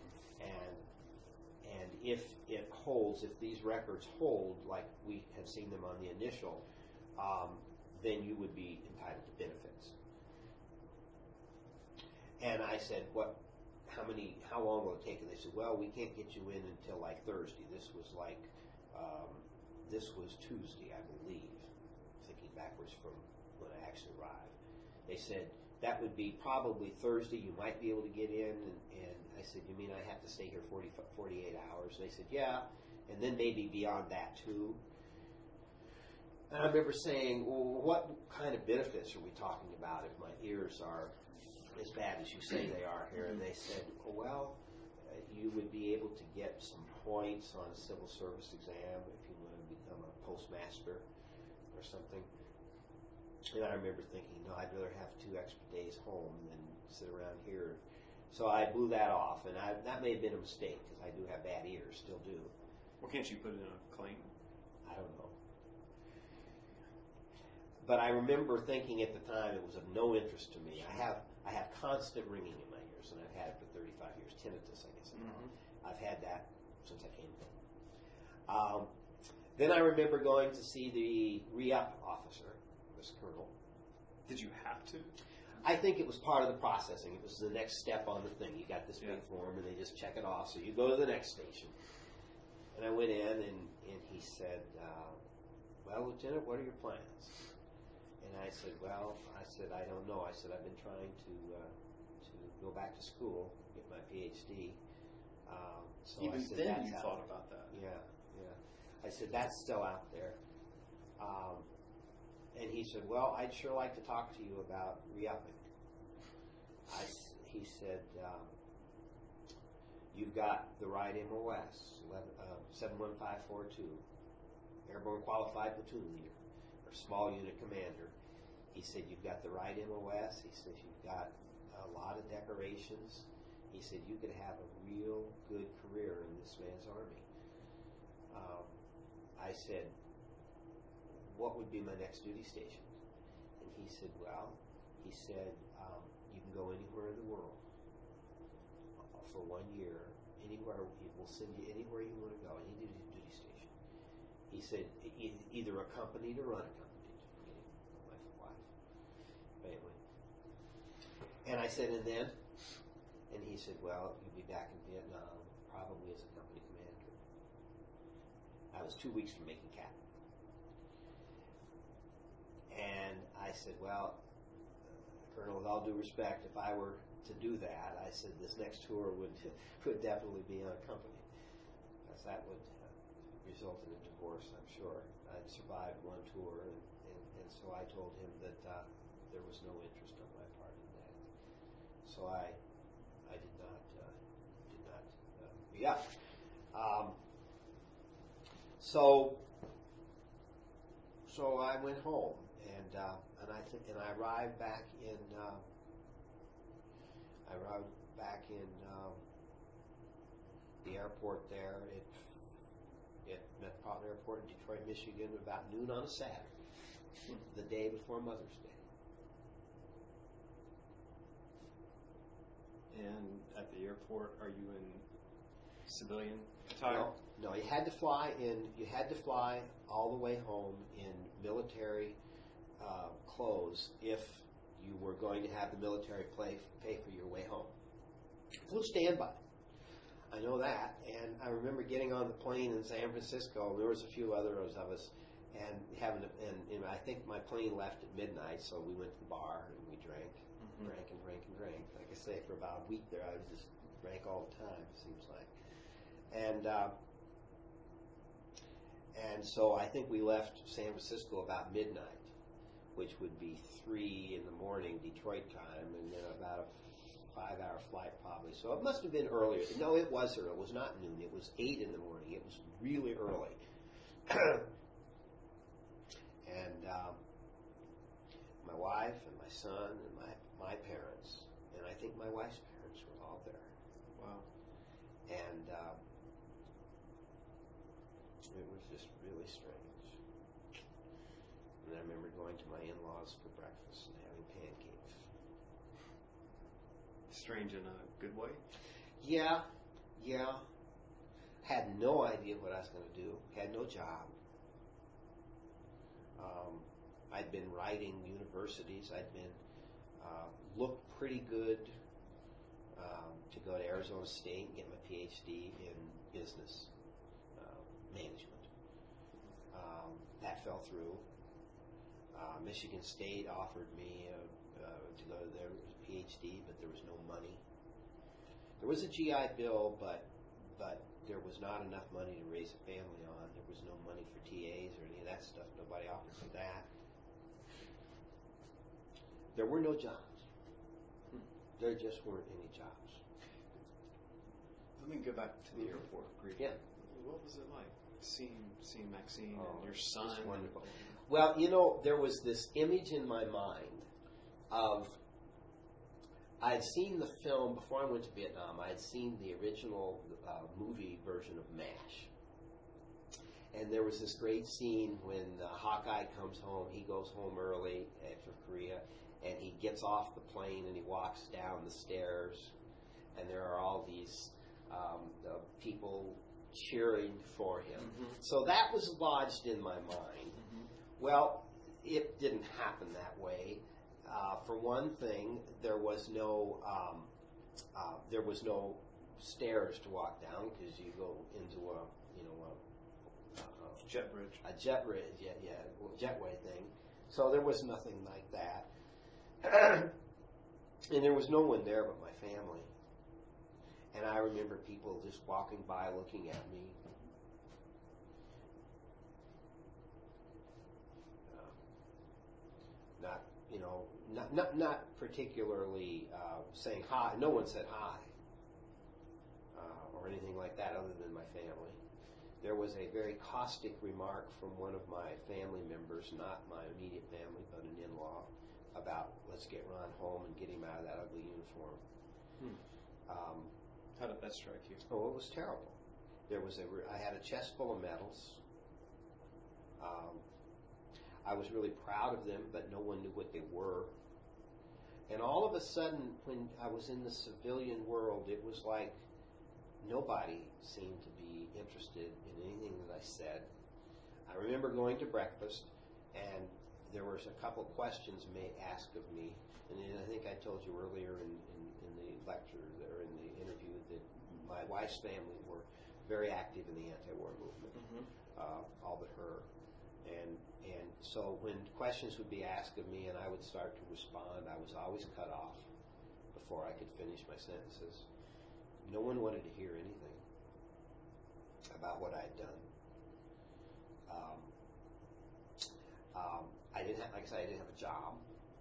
And if it holds, if these records hold, like we have seen them on the initial, then you would be entitled to benefits. And I said, how long will it take? And they said, well, we can't get you in until like Thursday. This was Tuesday, I believe, thinking backwards from when I actually arrived. They said, that would be probably Thursday. You might be able to get in. And I said, you mean I have to stay here 48 hours? They said, yeah. And then maybe beyond that, too. And I remember saying, well, what kind of benefits are we talking about if my ears are as bad as you say they are here? And they said, well, you would be able to get some points on a civil service exam if you want to become a postmaster or something. And I remember thinking, no, I'd rather have 2 extra days home than sit around here. So I blew that off, and that may have been a mistake because I do have bad ears, still do. Well, can't you put it in a claim? I don't know. But I remember thinking at the time it was of no interest to me. I have constant ringing in my ears, and I've had it for 35 years. Tinnitus, I guess. I've had that since I came home. Then I remember going to see the re-up officer, this colonel. Did you have to? I think it was part of the processing. It was the next step on the thing. You got this big form, and they just check it off. So you go to the next station. And I went in, and he said, well, Lieutenant, what are your plans? And I said, I don't know. I said, I've been trying to go back to school, get my PhD. So Even I said, then you thought about that. Yeah. I said, that's still out there. And he said, well, I'd sure like to talk to you about re-upping. He said, you've got the right MOS, 71542, Airborne Qualified Platoon Leader, or Small Unit Commander. He said, you've got the right MOS. He said, you've got a lot of decorations. He said, you could have a real good career in this man's army. I said, what would be my next duty station? And he said, you can go anywhere in the world for 1 year, anywhere. We'll send you anywhere you want to go, any duty station. He said, either accompanied or unaccompanied, my wife, family. And I said, and then? And he said, well, you'll be back in Vietnam, probably as a company commander. I was 2 weeks from making captain. And I said, well, Colonel, with all due respect, if I were to do that, I said this next tour would definitely be unaccompanied, because that would result in a divorce, I'm sure. I'd survived one tour, and so I told him that there was no interest on my part in that. So I did not re-up. So I went home, and I arrived back in the airport there at Metropolitan Airport in Detroit, Michigan, about noon on a Saturday, the day before Mother's Day. And at the airport, are you in civilian attire? No, you had to fly all the way home in military clothes if you were going to have the military pay for your way home. Flew standby. I know that, and I remember getting on the plane in San Francisco. There was a few others of us, and I think my plane left at midnight, so we went to the bar and we drank. Drank. Like I say, for about a week there, I just drank all the time, it seems like. And so I think we left San Francisco about midnight, which would be 3 a.m. Detroit time, and then about a 5-hour flight probably. So it must have been earlier. No, it was early. It was not noon. It was 8 a.m. It was really early. And my wife and my son and my parents, and I think my wife's parents were all there. Wow. And it was just really strange. And I remember going to my in-laws for breakfast and having pancakes. Strange in a good way? Yeah. Had no idea what I was going to do. Had no job. I'd been writing universities. I'd been looked pretty good to go to Arizona State and get my PhD in business management. That fell through. Michigan State offered me to go to their PhD, but there was no money. There was a GI Bill, but there was not enough money to raise a family on. There was no money for TAs or any of that stuff. Nobody offered for that. There were no jobs. There just weren't any jobs. Let me go back to the airport. Yeah. What was it like seeing Maxine and your son? It was wonderful. Well, there was this image in my mind of, I had seen the film before I went to Vietnam. I had seen the original movie version of MASH. And there was this great scene when Hawkeye comes home. He goes home early after Korea, and he gets off the plane and he walks down the stairs, and there are all these people cheering for him. So that was lodged in my mind. Well, it didn't happen that way. For one thing, there was no stairs to walk down because you go into a jet bridge, jetway thing. So there was nothing like that, and there was no one there but my family. And I remember people just walking by, looking at me. Not particularly saying hi. No one said hi or anything like that other than my family. There was a very caustic remark from one of my family members, not my immediate family, but an in-law, about let's get Ron home and get him out of that ugly uniform. How did that strike you? Oh, it was terrible. I had a chest full of medals. I was really proud of them, but no one knew what they were. And all of a sudden, when I was in the civilian world, it was like nobody seemed to be interested in anything that I said. I remember going to breakfast, and there was a couple of questions asked of me. And I think I told you earlier in the lecture or in the interview that my wife's family were very active in the anti-war movement, all but her. And so when questions would be asked of me and I would start to respond, I was always cut off before I could finish my sentences. No one wanted to hear anything about what I had done. I didn't have, like I said, I didn't have a job.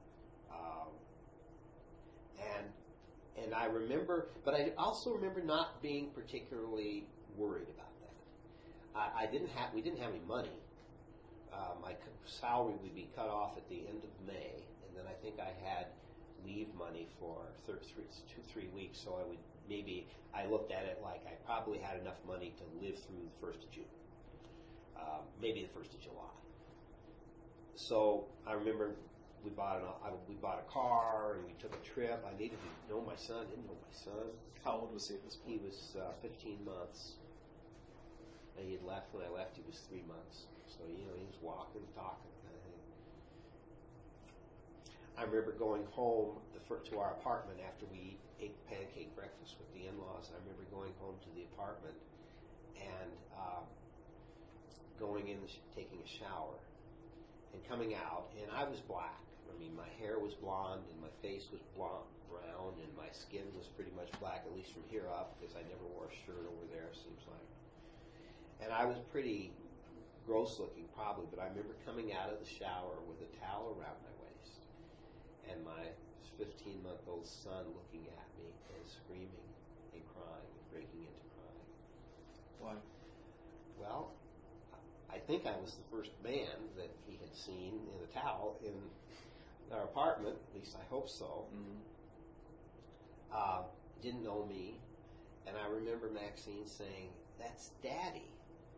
And I remember, but I also remember not being particularly worried about that. We didn't have any money. My salary would be cut off at the end of May, and then I think I had leave money for 3 weeks, so I looked at it like I probably had enough money to live through the 1st of June, maybe the 1st of July. So I remember we bought a car and we took a trip. I needed to know my son. Didn't know my son. How old was he at this point? He was 15 months. He had left when I left. He was 3 months. So he was walking, talking, kind of thing. I remember going home to our apartment after we ate pancake breakfast with the in-laws. I remember going home to the apartment and going in, taking a shower, and coming out, and I was black. I mean, my hair was blonde, and my face was brown, and my skin was pretty much black, at least from here up, because I never wore a shirt over there, it seems like. And I was pretty gross looking, probably, but I remember coming out of the shower with a towel around my waist, and my 15-month-old son looking at me and screaming and crying and breaking into crying. Why? Well, I think I was the first man that he had seen in a towel in our apartment. At least I hope so. Mm-hmm. Didn't know me, and I remember Maxine saying, "That's Daddy."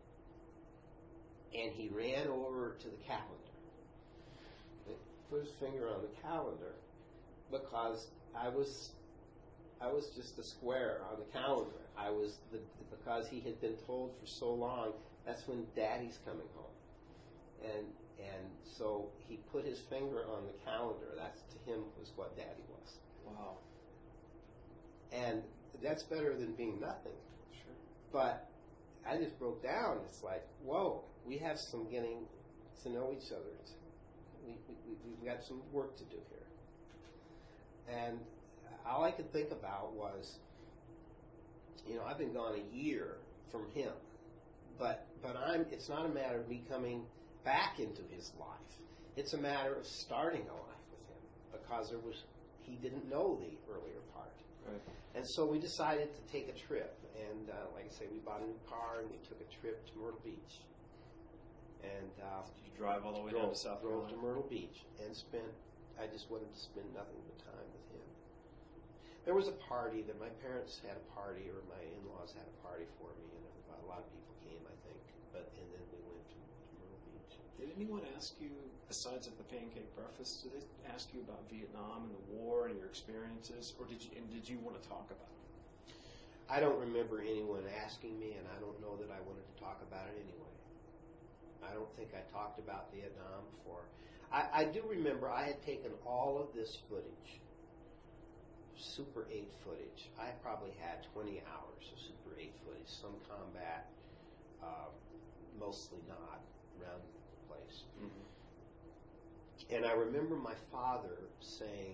And he ran over to the calendar, put his finger on the calendar, because I was just a square on the calendar. Because he had been told for so long, that's when Daddy's coming home, and so he put his finger on the calendar. That to him was what Daddy was. Wow. And that's better than being nothing. Sure. But I just broke down. It's like, whoa, we have some getting to know each other. We've got some work to do here. And all I could think about was, I've been gone a year from him, but it's not a matter of me coming back into his life. It's a matter of starting a life with him, because he didn't know the earlier part. Right. And so we decided to take a trip, and like I say, we bought a new car and we took a trip to Myrtle Beach. And did you drive all the way down to South Carolina? Drove to Myrtle Beach and I just wanted to spend nothing but time with him. There was a party that my parents had a party, or my in-laws had a party for me, and a lot of people came, I think. And then we went to Myrtle Beach. Did anyone ask you, besides of the pancake breakfast, did they ask you about Vietnam and the war and your experiences, or did you want to talk about it? I don't remember anyone asking me, and I don't know that I wanted to talk about it anyway. I don't think I talked about Vietnam before. I do remember I had taken all of this footage, Super 8 footage. I probably had 20 hours of Super 8 footage, some combat, mostly not, around the place. Mm-hmm. And I remember my father saying,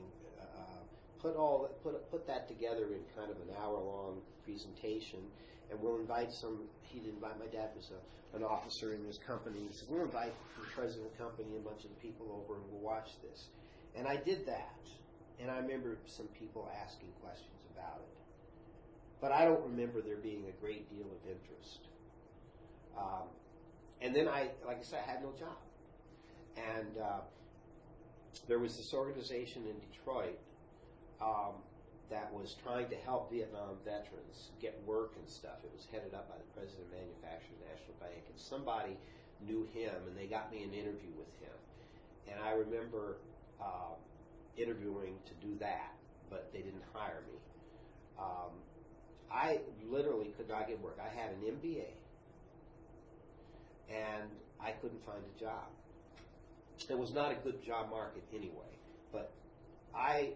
put that together in kind of an hour-long presentation, and we'll invite my dad was an officer in his company. He said, we'll invite the president of the company and a bunch of the people over, and we'll watch this. And I did that, and I remember some people asking questions about it. But I don't remember there being a great deal of interest. And then like I said, I had no job. And there was this organization in Detroit that was trying to help Vietnam veterans get work and stuff. It was headed up by the president of Manufacturers National Bank, and somebody knew him, and they got me an interview with him. And I remember interviewing to do that, but they didn't hire me. I literally could not get work. I had an MBA, and I couldn't find a job. It was not a good job market anyway, but I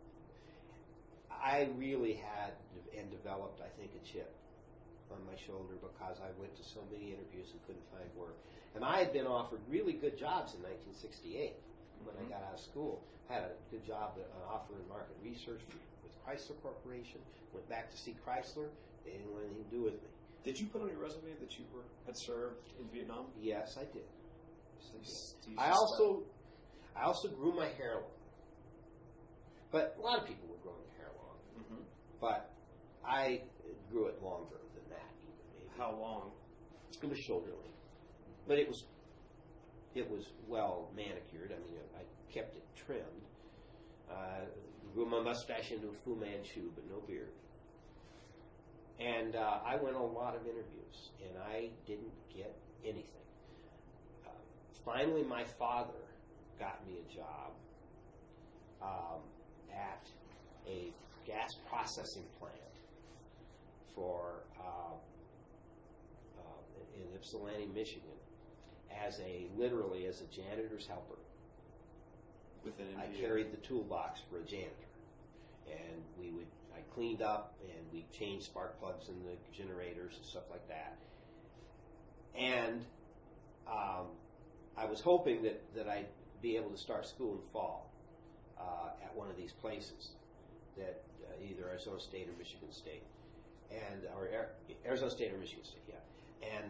really had and developed, I think, a chip on my shoulder, because I went to so many interviews and couldn't find work. And I had been offered really good jobs in 1968 when I got out of school. I had a good job, an offer in market research with Chrysler Corporation. Went back to see Chrysler. They didn't want anything to do with me. Did you put on your resume that you had served in Vietnam? Yes, I did. I also grew my hair long. But a lot of people were growing their hair long. Mm-hmm. But I grew it longer than that, even maybe. How long? It was shoulder length. But it was well manicured. I mean, I kept it trimmed. Grew my mustache into a Fu Manchu, but no beard. And I went on a lot of interviews, and I didn't get anything. Finally, my father got me a job at a gas processing plant in Ypsilanti, Michigan, literally as a janitor's helper. I carried the toolbox for a janitor, and I cleaned up, and we changed spark plugs in the generators and stuff like that. And I was hoping that I'd be able to start school in fall at one of these places, that either Arizona State or Michigan State, or Arizona State or Michigan State, yeah.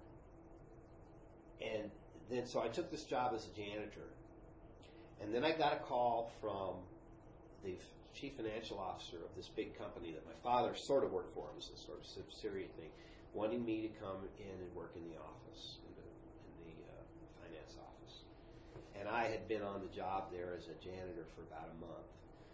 And then so I took this job as a janitor, and then I got a call from the chief financial officer of this big company that my father sort of worked for. It was a sort of subsidiary thing, wanting me to come in and work in the office, in the finance office. And I had been on the job there as a janitor for about a month.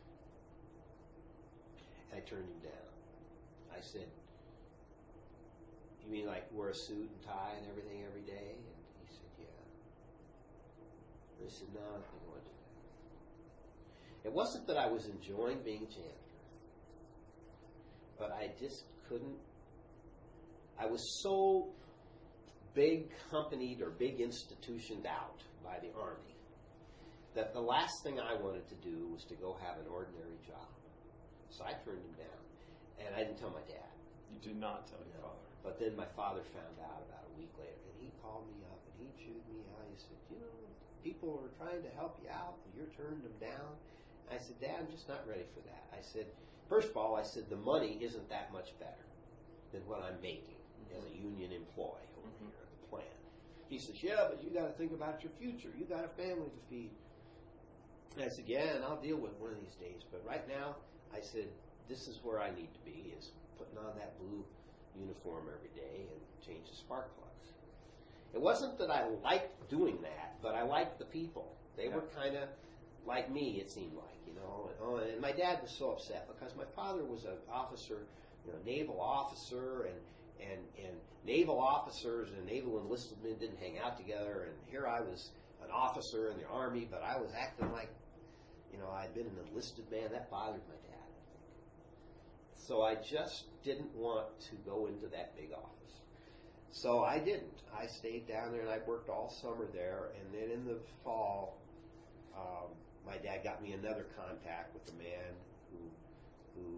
And I turned him down. I said, "You mean like wear a suit and tie and everything every day?" And he said, "Yeah." I said, "No, I think I want to do that." It wasn't that I was enjoying being janitor, but I just couldn't. I was so big companied or big institutioned out by the Army that the last thing I wanted to do was to go have an ordinary job. So I turned him down, and I didn't tell my dad. You did not tell your father. But then my father found out about a week later, and he called me up, and he chewed me out. He said, people are trying to help you out, and you're turning them down. I said, "Dad, I'm just not ready for that." I said, first of all, the money isn't that much better than what I'm making as a union employee over here at the plant. He says, "Yeah, but you got to think about your future. You got a family to feed." And I said, "Yeah, and I'll deal with it one of these days. But right now," I said, "this is where I need to be, is putting on that blue uniform every day and change the spark plugs." It wasn't that I liked doing that, but I liked the people. They were kind of like me, it seemed like, And my dad was so upset because my father was an officer, naval officer, and naval officers and naval enlisted men didn't hang out together. And here I was an officer in the Army, but I was acting like, I'd been an enlisted man. That bothered my dad, I think. So I just didn't want to go into that big office. So I didn't. I stayed down there, and I worked all summer there. And then in the fall, my dad got me another contact with a man who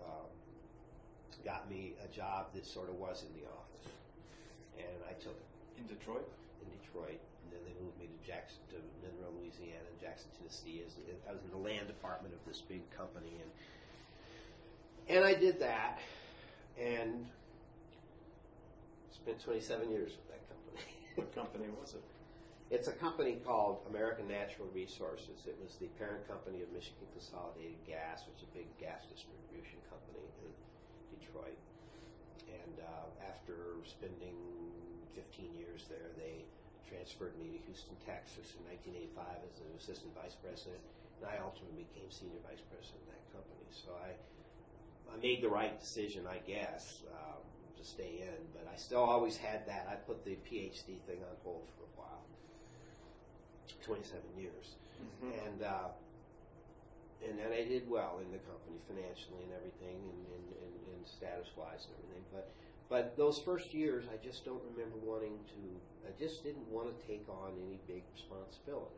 got me a job that sort of was in the office, and I took it. In Detroit? In Detroit, and then they moved me to Monroe, Louisiana, and Jackson, Tennessee. I was in the land department of this big company, and I did that, and spent 27 years with that company. What company was it? It's a company called American Natural Resources. It was the parent company of Michigan Consolidated Gas, which is a big gas distribution company in Detroit. And after spending 15 years there, they transferred me to Houston, Texas in 1985 as an assistant vice president, and I ultimately became senior vice president of that company. So I made the right decision, I guess, to stay in, but I still always had that. I put the PhD thing on hold for a while. 27 years. And then I did well in the company financially and everything, and status-wise and everything. But those first years, I just don't remember I just didn't want to take on any big responsibility.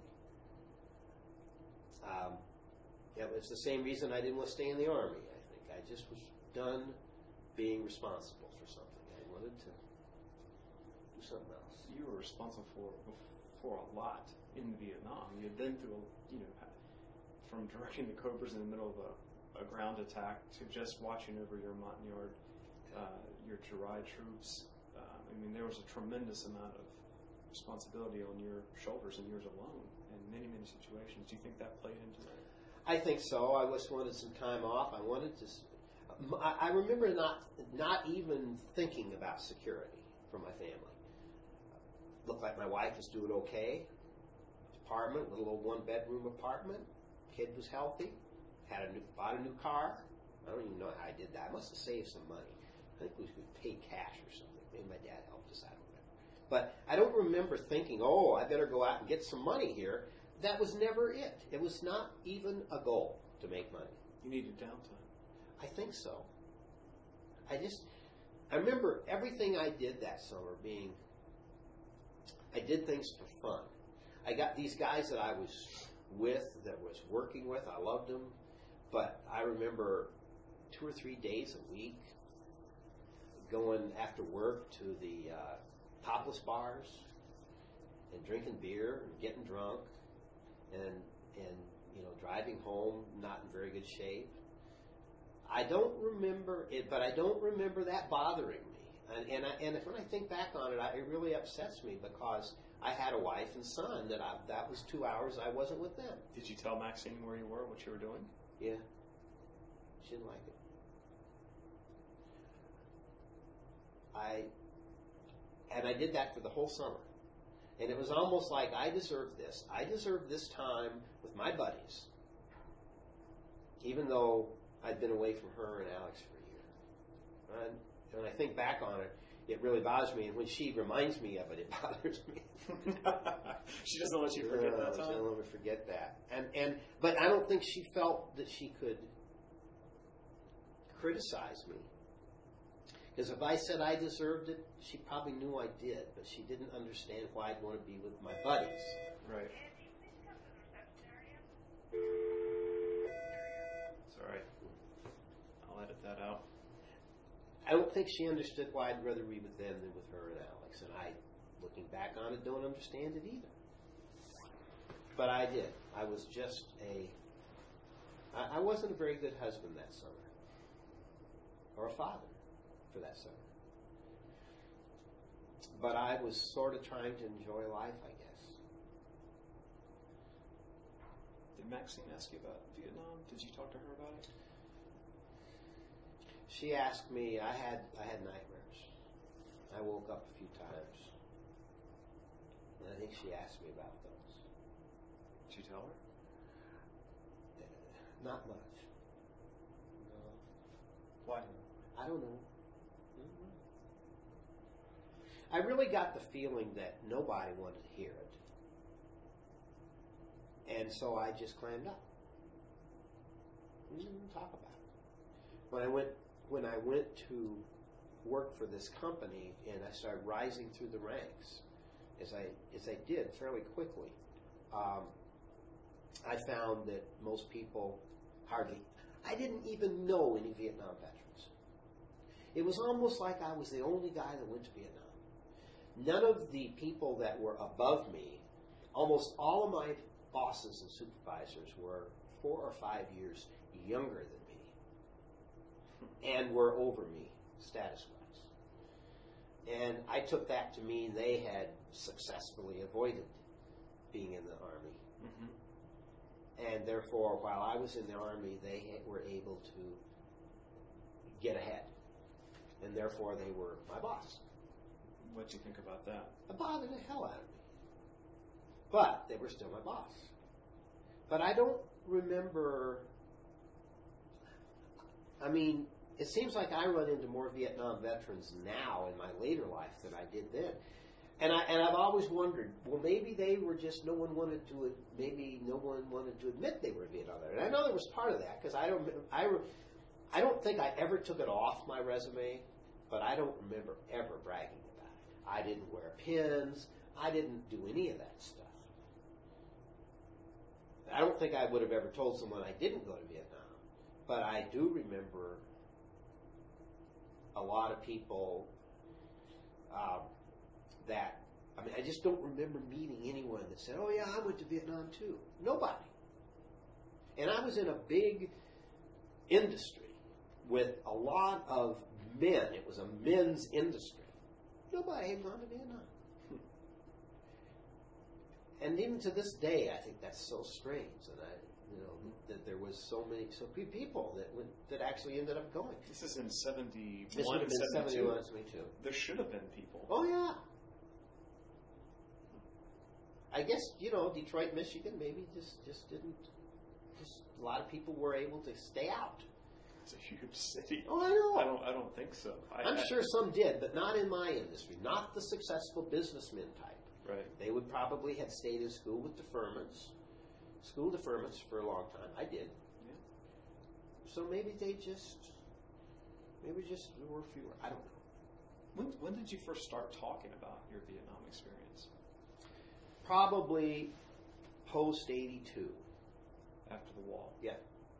It was the same reason I didn't want to stay in the Army, I think. I just was done being responsible for something. I wanted to do something else. You were responsible for a lot in Vietnam. You had been through, from directing the Cobras in the middle of a ground attack to just watching over your Montagnard, your Jurai troops. There was a tremendous amount of responsibility on your shoulders and yours alone in many, many situations. Do you think that played into that? I think so. I just wanted some time off. I wanted to. I remember not even thinking about security for my family. Looked like my wife was doing okay. Apartment, little old 1-bedroom apartment. Kid was healthy. Bought a new car. I don't even know how I did that. I must have saved some money. I think we paid cash or something. Maybe my dad helped us out with it. But I don't remember thinking, oh, I better go out and get some money here. That was never it. It was not even a goal to make money. You needed downtime. I think so. I remember everything I did that summer I did things for fun. I got these guys that I was working with. I loved them. But I remember 2 or 3 days a week going after work to the topless bars and drinking beer and getting drunk and driving home not in very good shape. I don't remember it, but I don't remember that bothering me. And when I think back on it, it really upsets me because I had a wife and son that was 2 hours I wasn't with them. Did you tell Maxine where you were, what you were doing? Yeah. She didn't like it. I did that for the whole summer. And it was almost like I deserved this. I deserved this time with my buddies, even though I'd been away from her and Alex for a year. And when I think back on it, it really bothers me. And when she reminds me of it, it bothers me. She doesn't let you forget that time? She doesn't let me forget that. But I don't think she felt that she could criticize me. Because if I said I deserved it, she probably knew I did, but she didn't understand why I'd want to be with my buddies. Right. It's all right. I'll edit that out. I don't think she understood why I'd rather be with them than with her and Alex. And I, looking back on it, don't understand it either. But I did. I was just I wasn't a very good husband that summer. Or a father for that summer. But I was sort of trying to enjoy life, I guess. Did Maxine ask you about Vietnam? Did you talk to her about it? She asked me. I had nightmares. I woke up a few times, and I think she asked me about those. Did you tell her? Not much. No. Why? I don't know. I really got the feeling that nobody wanted to hear it. And so I just clammed up. We didn't talk about it. When I went to work for this company and I started rising through the ranks, as I did fairly quickly, I found that most people I didn't even know any Vietnam veterans. It was almost like I was the only guy that went to Vietnam. None of the people that were above me, almost all of my bosses and supervisors were 4 or 5 years younger than me and were over me status-wise. And I took that to mean they had successfully avoided being in the Army. Mm-hmm. And therefore, while I was in the Army, they were able to get ahead. And therefore, they were my boss. What'd you think about that? It bothered the hell out of me. But they were still my boss. But I don't remember... I mean, it seems like I run into more Vietnam veterans now in my later life than I did then. And I've always wondered, well, maybe they were just, no one wanted to admit they were a Vietnam veteran. And I know there was part of that, because I don't think I ever took it off my resume, but I don't remember ever bragging about it. I didn't wear pins. I didn't do any of that stuff. I don't think I would have ever told someone I didn't go to Vietnam, but I do remember a lot of people I just don't remember meeting anyone that said, oh yeah, I went to Vietnam too. Nobody. And I was in a big industry with a lot of men. It was a men's industry. Nobody had gone to Vietnam. and even to this day, I think that's so strange that that there was so few people that actually ended up going. This is in 71, This would have been 72. 72. There should have been people. Oh yeah. I guess Detroit, Michigan, maybe just didn't. Just a lot of people were able to stay out. It's a huge city. Oh, I know. I don't think so. I'm sure some did, but not in my industry. Not the successful businessmen type. Right. They would probably have stayed in school with deferments. School deferments for a long time. I did. Yeah. So maybe there were fewer. I don't know. When did you first start talking about your Vietnam experience? Probably post 82. After the wall. Yeah.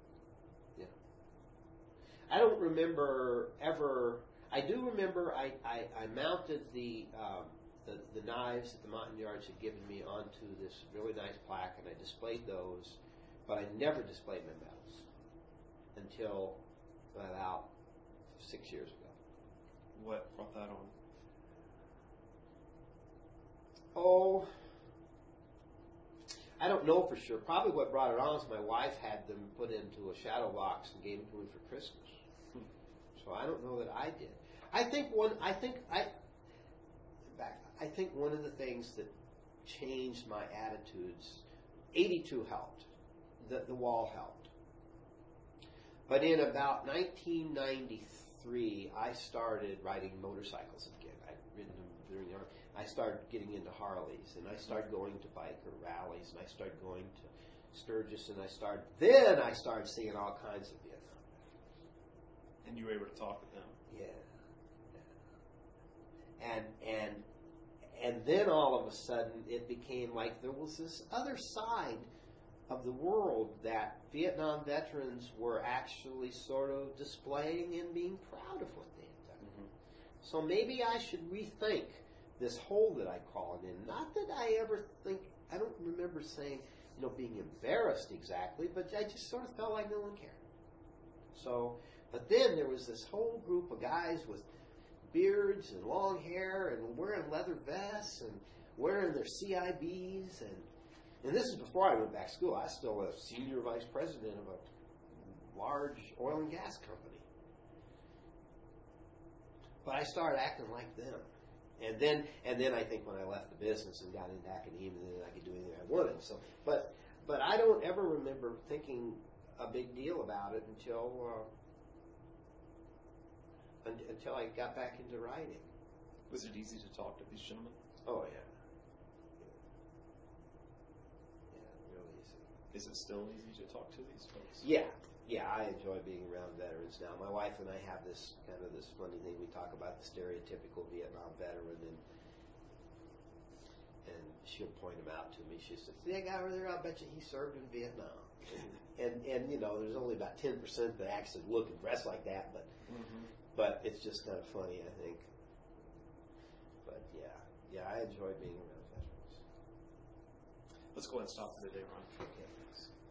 I don't remember ever. I do remember I mounted the knives that the Montagnards had given me onto this really nice plaque, and I displayed those, but I never displayed my medals until about 6 years ago. What brought that on? Oh, I don't know for sure. Probably what brought it on is my wife had them put into a shadow box and gave them to me for Christmas. So I don't know that I did. I think one of the things that changed my attitudes, 82 helped. The wall helped. But in about 1993, I started riding motorcycles again. I'd ridden them during the Army. I started getting into Harleys, and I started going to biker rallies, and I started going to Sturgis, and I started seeing all kinds of Vietnam. And you were able to talk with them. Yeah. And then all of a sudden it became like there was this other side of the world that Vietnam veterans were actually sort of displaying and being proud of what they had done. Mm-hmm. So maybe I should rethink this hole that I crawled in. Not that I don't remember saying, being embarrassed exactly, but I just sort of felt like no one cared. So, but then there was this whole group of guys with beards and long hair and wearing leather vests and wearing their CIBs, and this is before I went back to school. I was still a senior vice president of a large oil and gas company. But I started acting like them. And then I think when I left the business and got into academia, then I could do anything I wanted. So, but I don't ever remember thinking a big deal about it until I got back into writing. Was it easy to talk to these gentlemen? Oh yeah, real easy. Is it still easy to talk to these folks? Yeah, I enjoy being around veterans now. My wife and I have this funny thing. We talk about the stereotypical Vietnam veteran, and she'll point him out to me. She says, "See that guy over there? I'll bet you he served in Vietnam." and there's only about 10% that actually look and dress like that, but it's just kind of funny, I think. But yeah, I enjoy being around veterans. Let's go ahead and stop for the day, Ron. Okay, thanks.